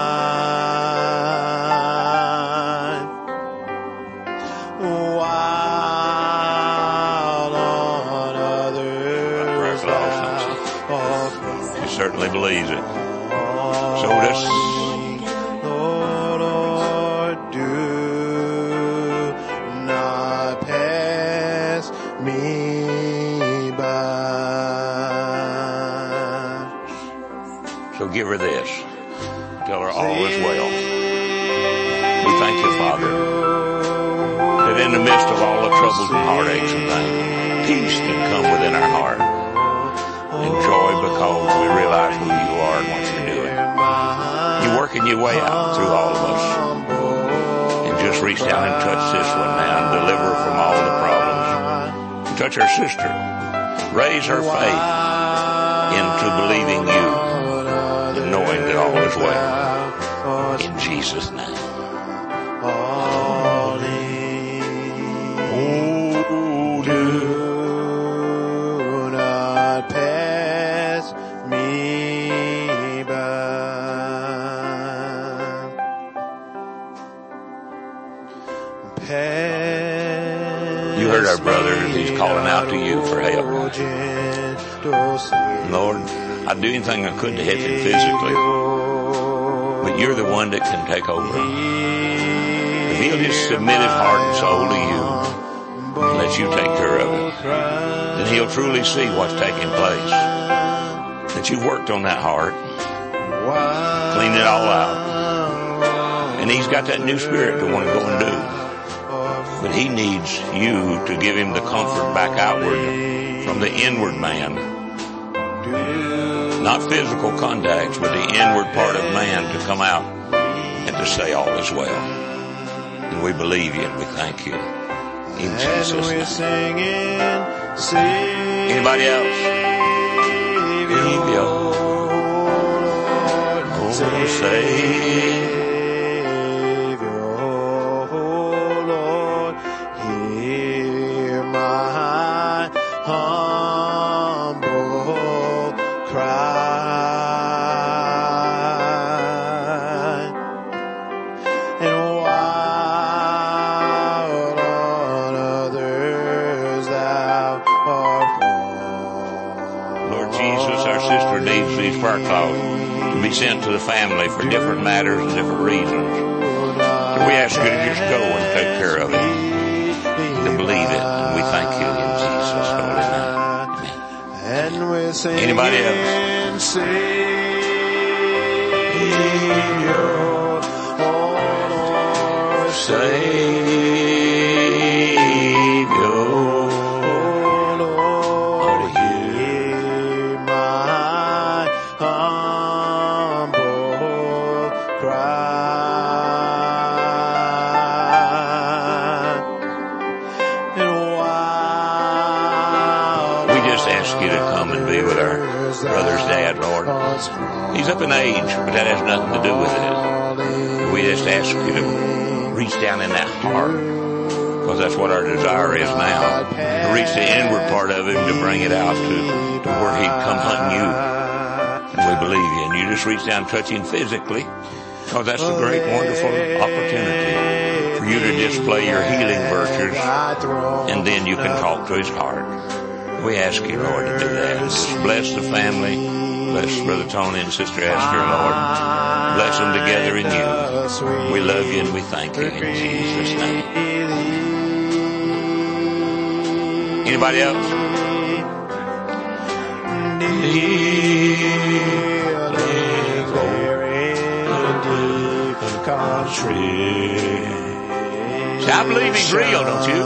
[SPEAKER 2] While on others thou
[SPEAKER 7] He certainly believes it. So this,
[SPEAKER 2] oh Lord, do not pass me by.
[SPEAKER 7] so give her this. Tell her all is well. We thank you, Father, that in the midst of all the troubles and heartaches and things, peace can come within our heart. And joy because we realize who you are and what you're doing. You're working your way out through all of us. And just reach down and touch this one now and deliver her from all the problems. Touch her sister. Raise her faith into believing you and knowing that all is well. In Jesus' name.
[SPEAKER 2] Oh, do not pass me by. Pass
[SPEAKER 7] You heard our brother. He's calling out to you for help. Lord, I'd do anything I could to help him physically, but you're the one that can take over. If he'll just submit his heart and soul to you and let you take care of it, then he'll truly see what's taking place. That you've worked on that heart, cleaned it all out, and he's got that new spirit to want to go and do. But he needs you to give him the comfort back outward from the inward man. Not physical contacts, but the inward part of man to come out and to say all is well. And we believe you and we thank you. In Jesus' name. Anybody else? Savior, oh, Savior. Prayer cloth to be sent to the family for different matters and different reasons. So we ask you to just go and take care of it, to believe it, and we thank you in Jesus' holy name. Amen. Anybody else? Savior, brother's dad, Lord. Lord. He's up in age, but that has nothing to do with it. We just ask you to reach down in that heart, because that's what our desire is now, to reach the inward part of him, to bring it out to, to where he'd come hunting you. And we believe you. And you just reach down and touch him physically, because that's a great, wonderful opportunity for you to display your healing virtues, and then you can talk to his heart. We ask you, Lord, to do that. Just bless the family. Bless Brother Tony and Sister Esther, Lord. Bless them together in you. We love you and we thank you in Jesus' name. Anybody else? See, I believe he's real, don't you?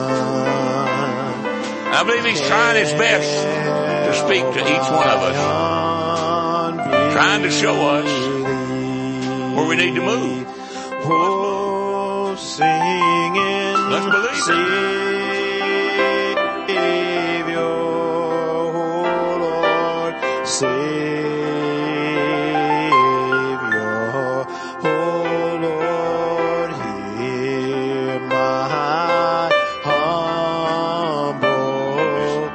[SPEAKER 7] I believe he's trying his best to speak to each one of us, trying to show us where we need to move.
[SPEAKER 1] Oh, singing,
[SPEAKER 7] let's believe it.
[SPEAKER 1] Savior, oh Lord, Savior, oh Lord, hear my humble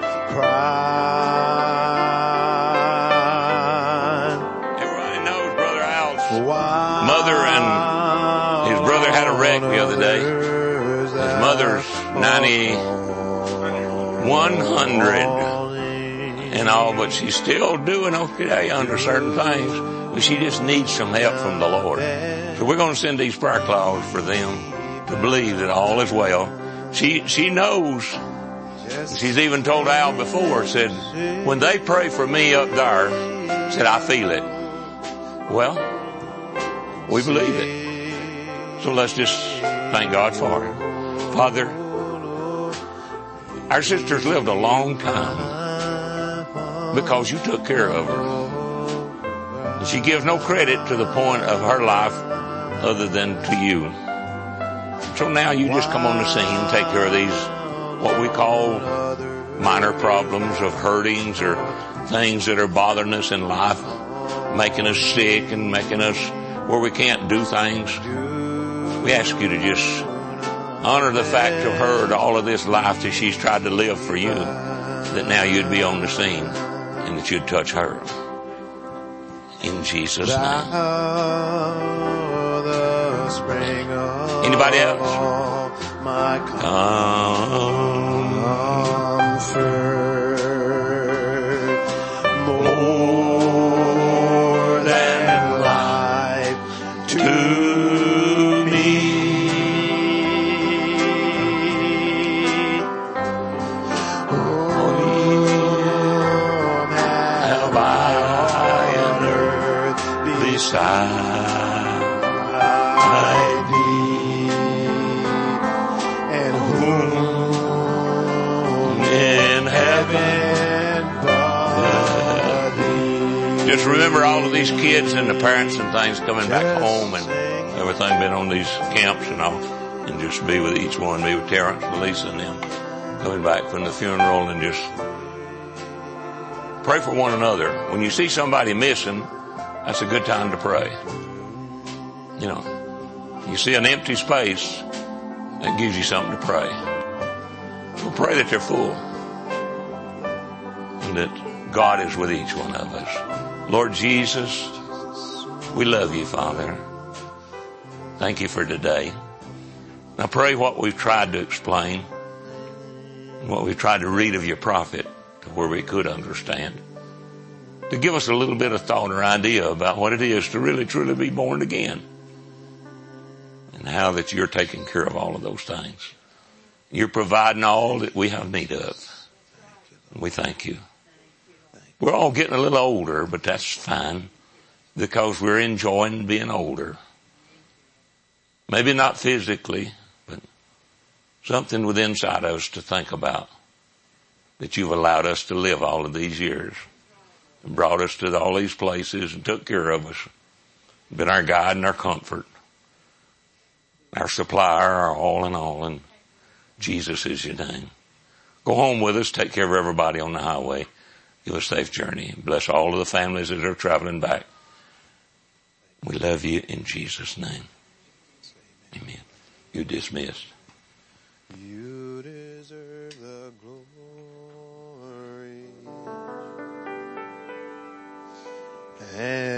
[SPEAKER 1] cry.
[SPEAKER 7] Everybody knows Brother Al's mother and his brother had a wreck the other day. His mother's ninety-one hundred and all, but she's still doing okay under certain things. But she just needs some help from the Lord. So we're going to send these prayer cloths for them to believe that all is well. She, she knows. She's even told Al before, said, when they pray for me up there, said, I feel it. Well, we believe it. So let's just thank God for it. Father, our sister's lived a long time because you took care of her. She gives no credit to the point of her life other than to you. So now you just come on the scene and take care of these, what we call minor problems of hurtings or things that are bothering us in life, making us sick and making us where we can't do things. We ask you to just honor the fact of her, all of this life that she's tried to live for you, that now you'd be on the scene and that you'd touch her. In Jesus' name. Anybody else?
[SPEAKER 1] Comfort, more than life to me. Have I on earth beside thee, and whom in heaven but thee?
[SPEAKER 7] Just remember all of these kids and the parents and things coming back home and everything, been on these camps and all, and just be with each one, be with Terrence and Lisa and them coming back from the funeral, and just pray for one another. When you see somebody missing, that's a good time to pray. You know, you see an empty space, that gives you something to pray. We'll pray that they're full and that God is with each one of us. Lord Jesus, we love you, Father. Thank you for today. Now pray what we've tried to explain, what we've tried to read of your prophet to where we could understand, to give us a little bit of thought or idea about what it is to really truly be born again, and how that you're taking care of all of those things. You're providing all that we have need of. And we thank you. We're all getting a little older, but that's fine, because we're enjoying being older. Maybe not physically, but something within inside us to think about, that you've allowed us to live all of these years and brought us to all these places and took care of us, been our guide and our comfort, our supplier, our all in all, and Jesus is your name. Go home with us, take care of everybody on the highway. Give a safe journey. Bless all of the families that are traveling back. We love you in Jesus' name. Amen. You're dismissed.
[SPEAKER 1] You deserve the glory. And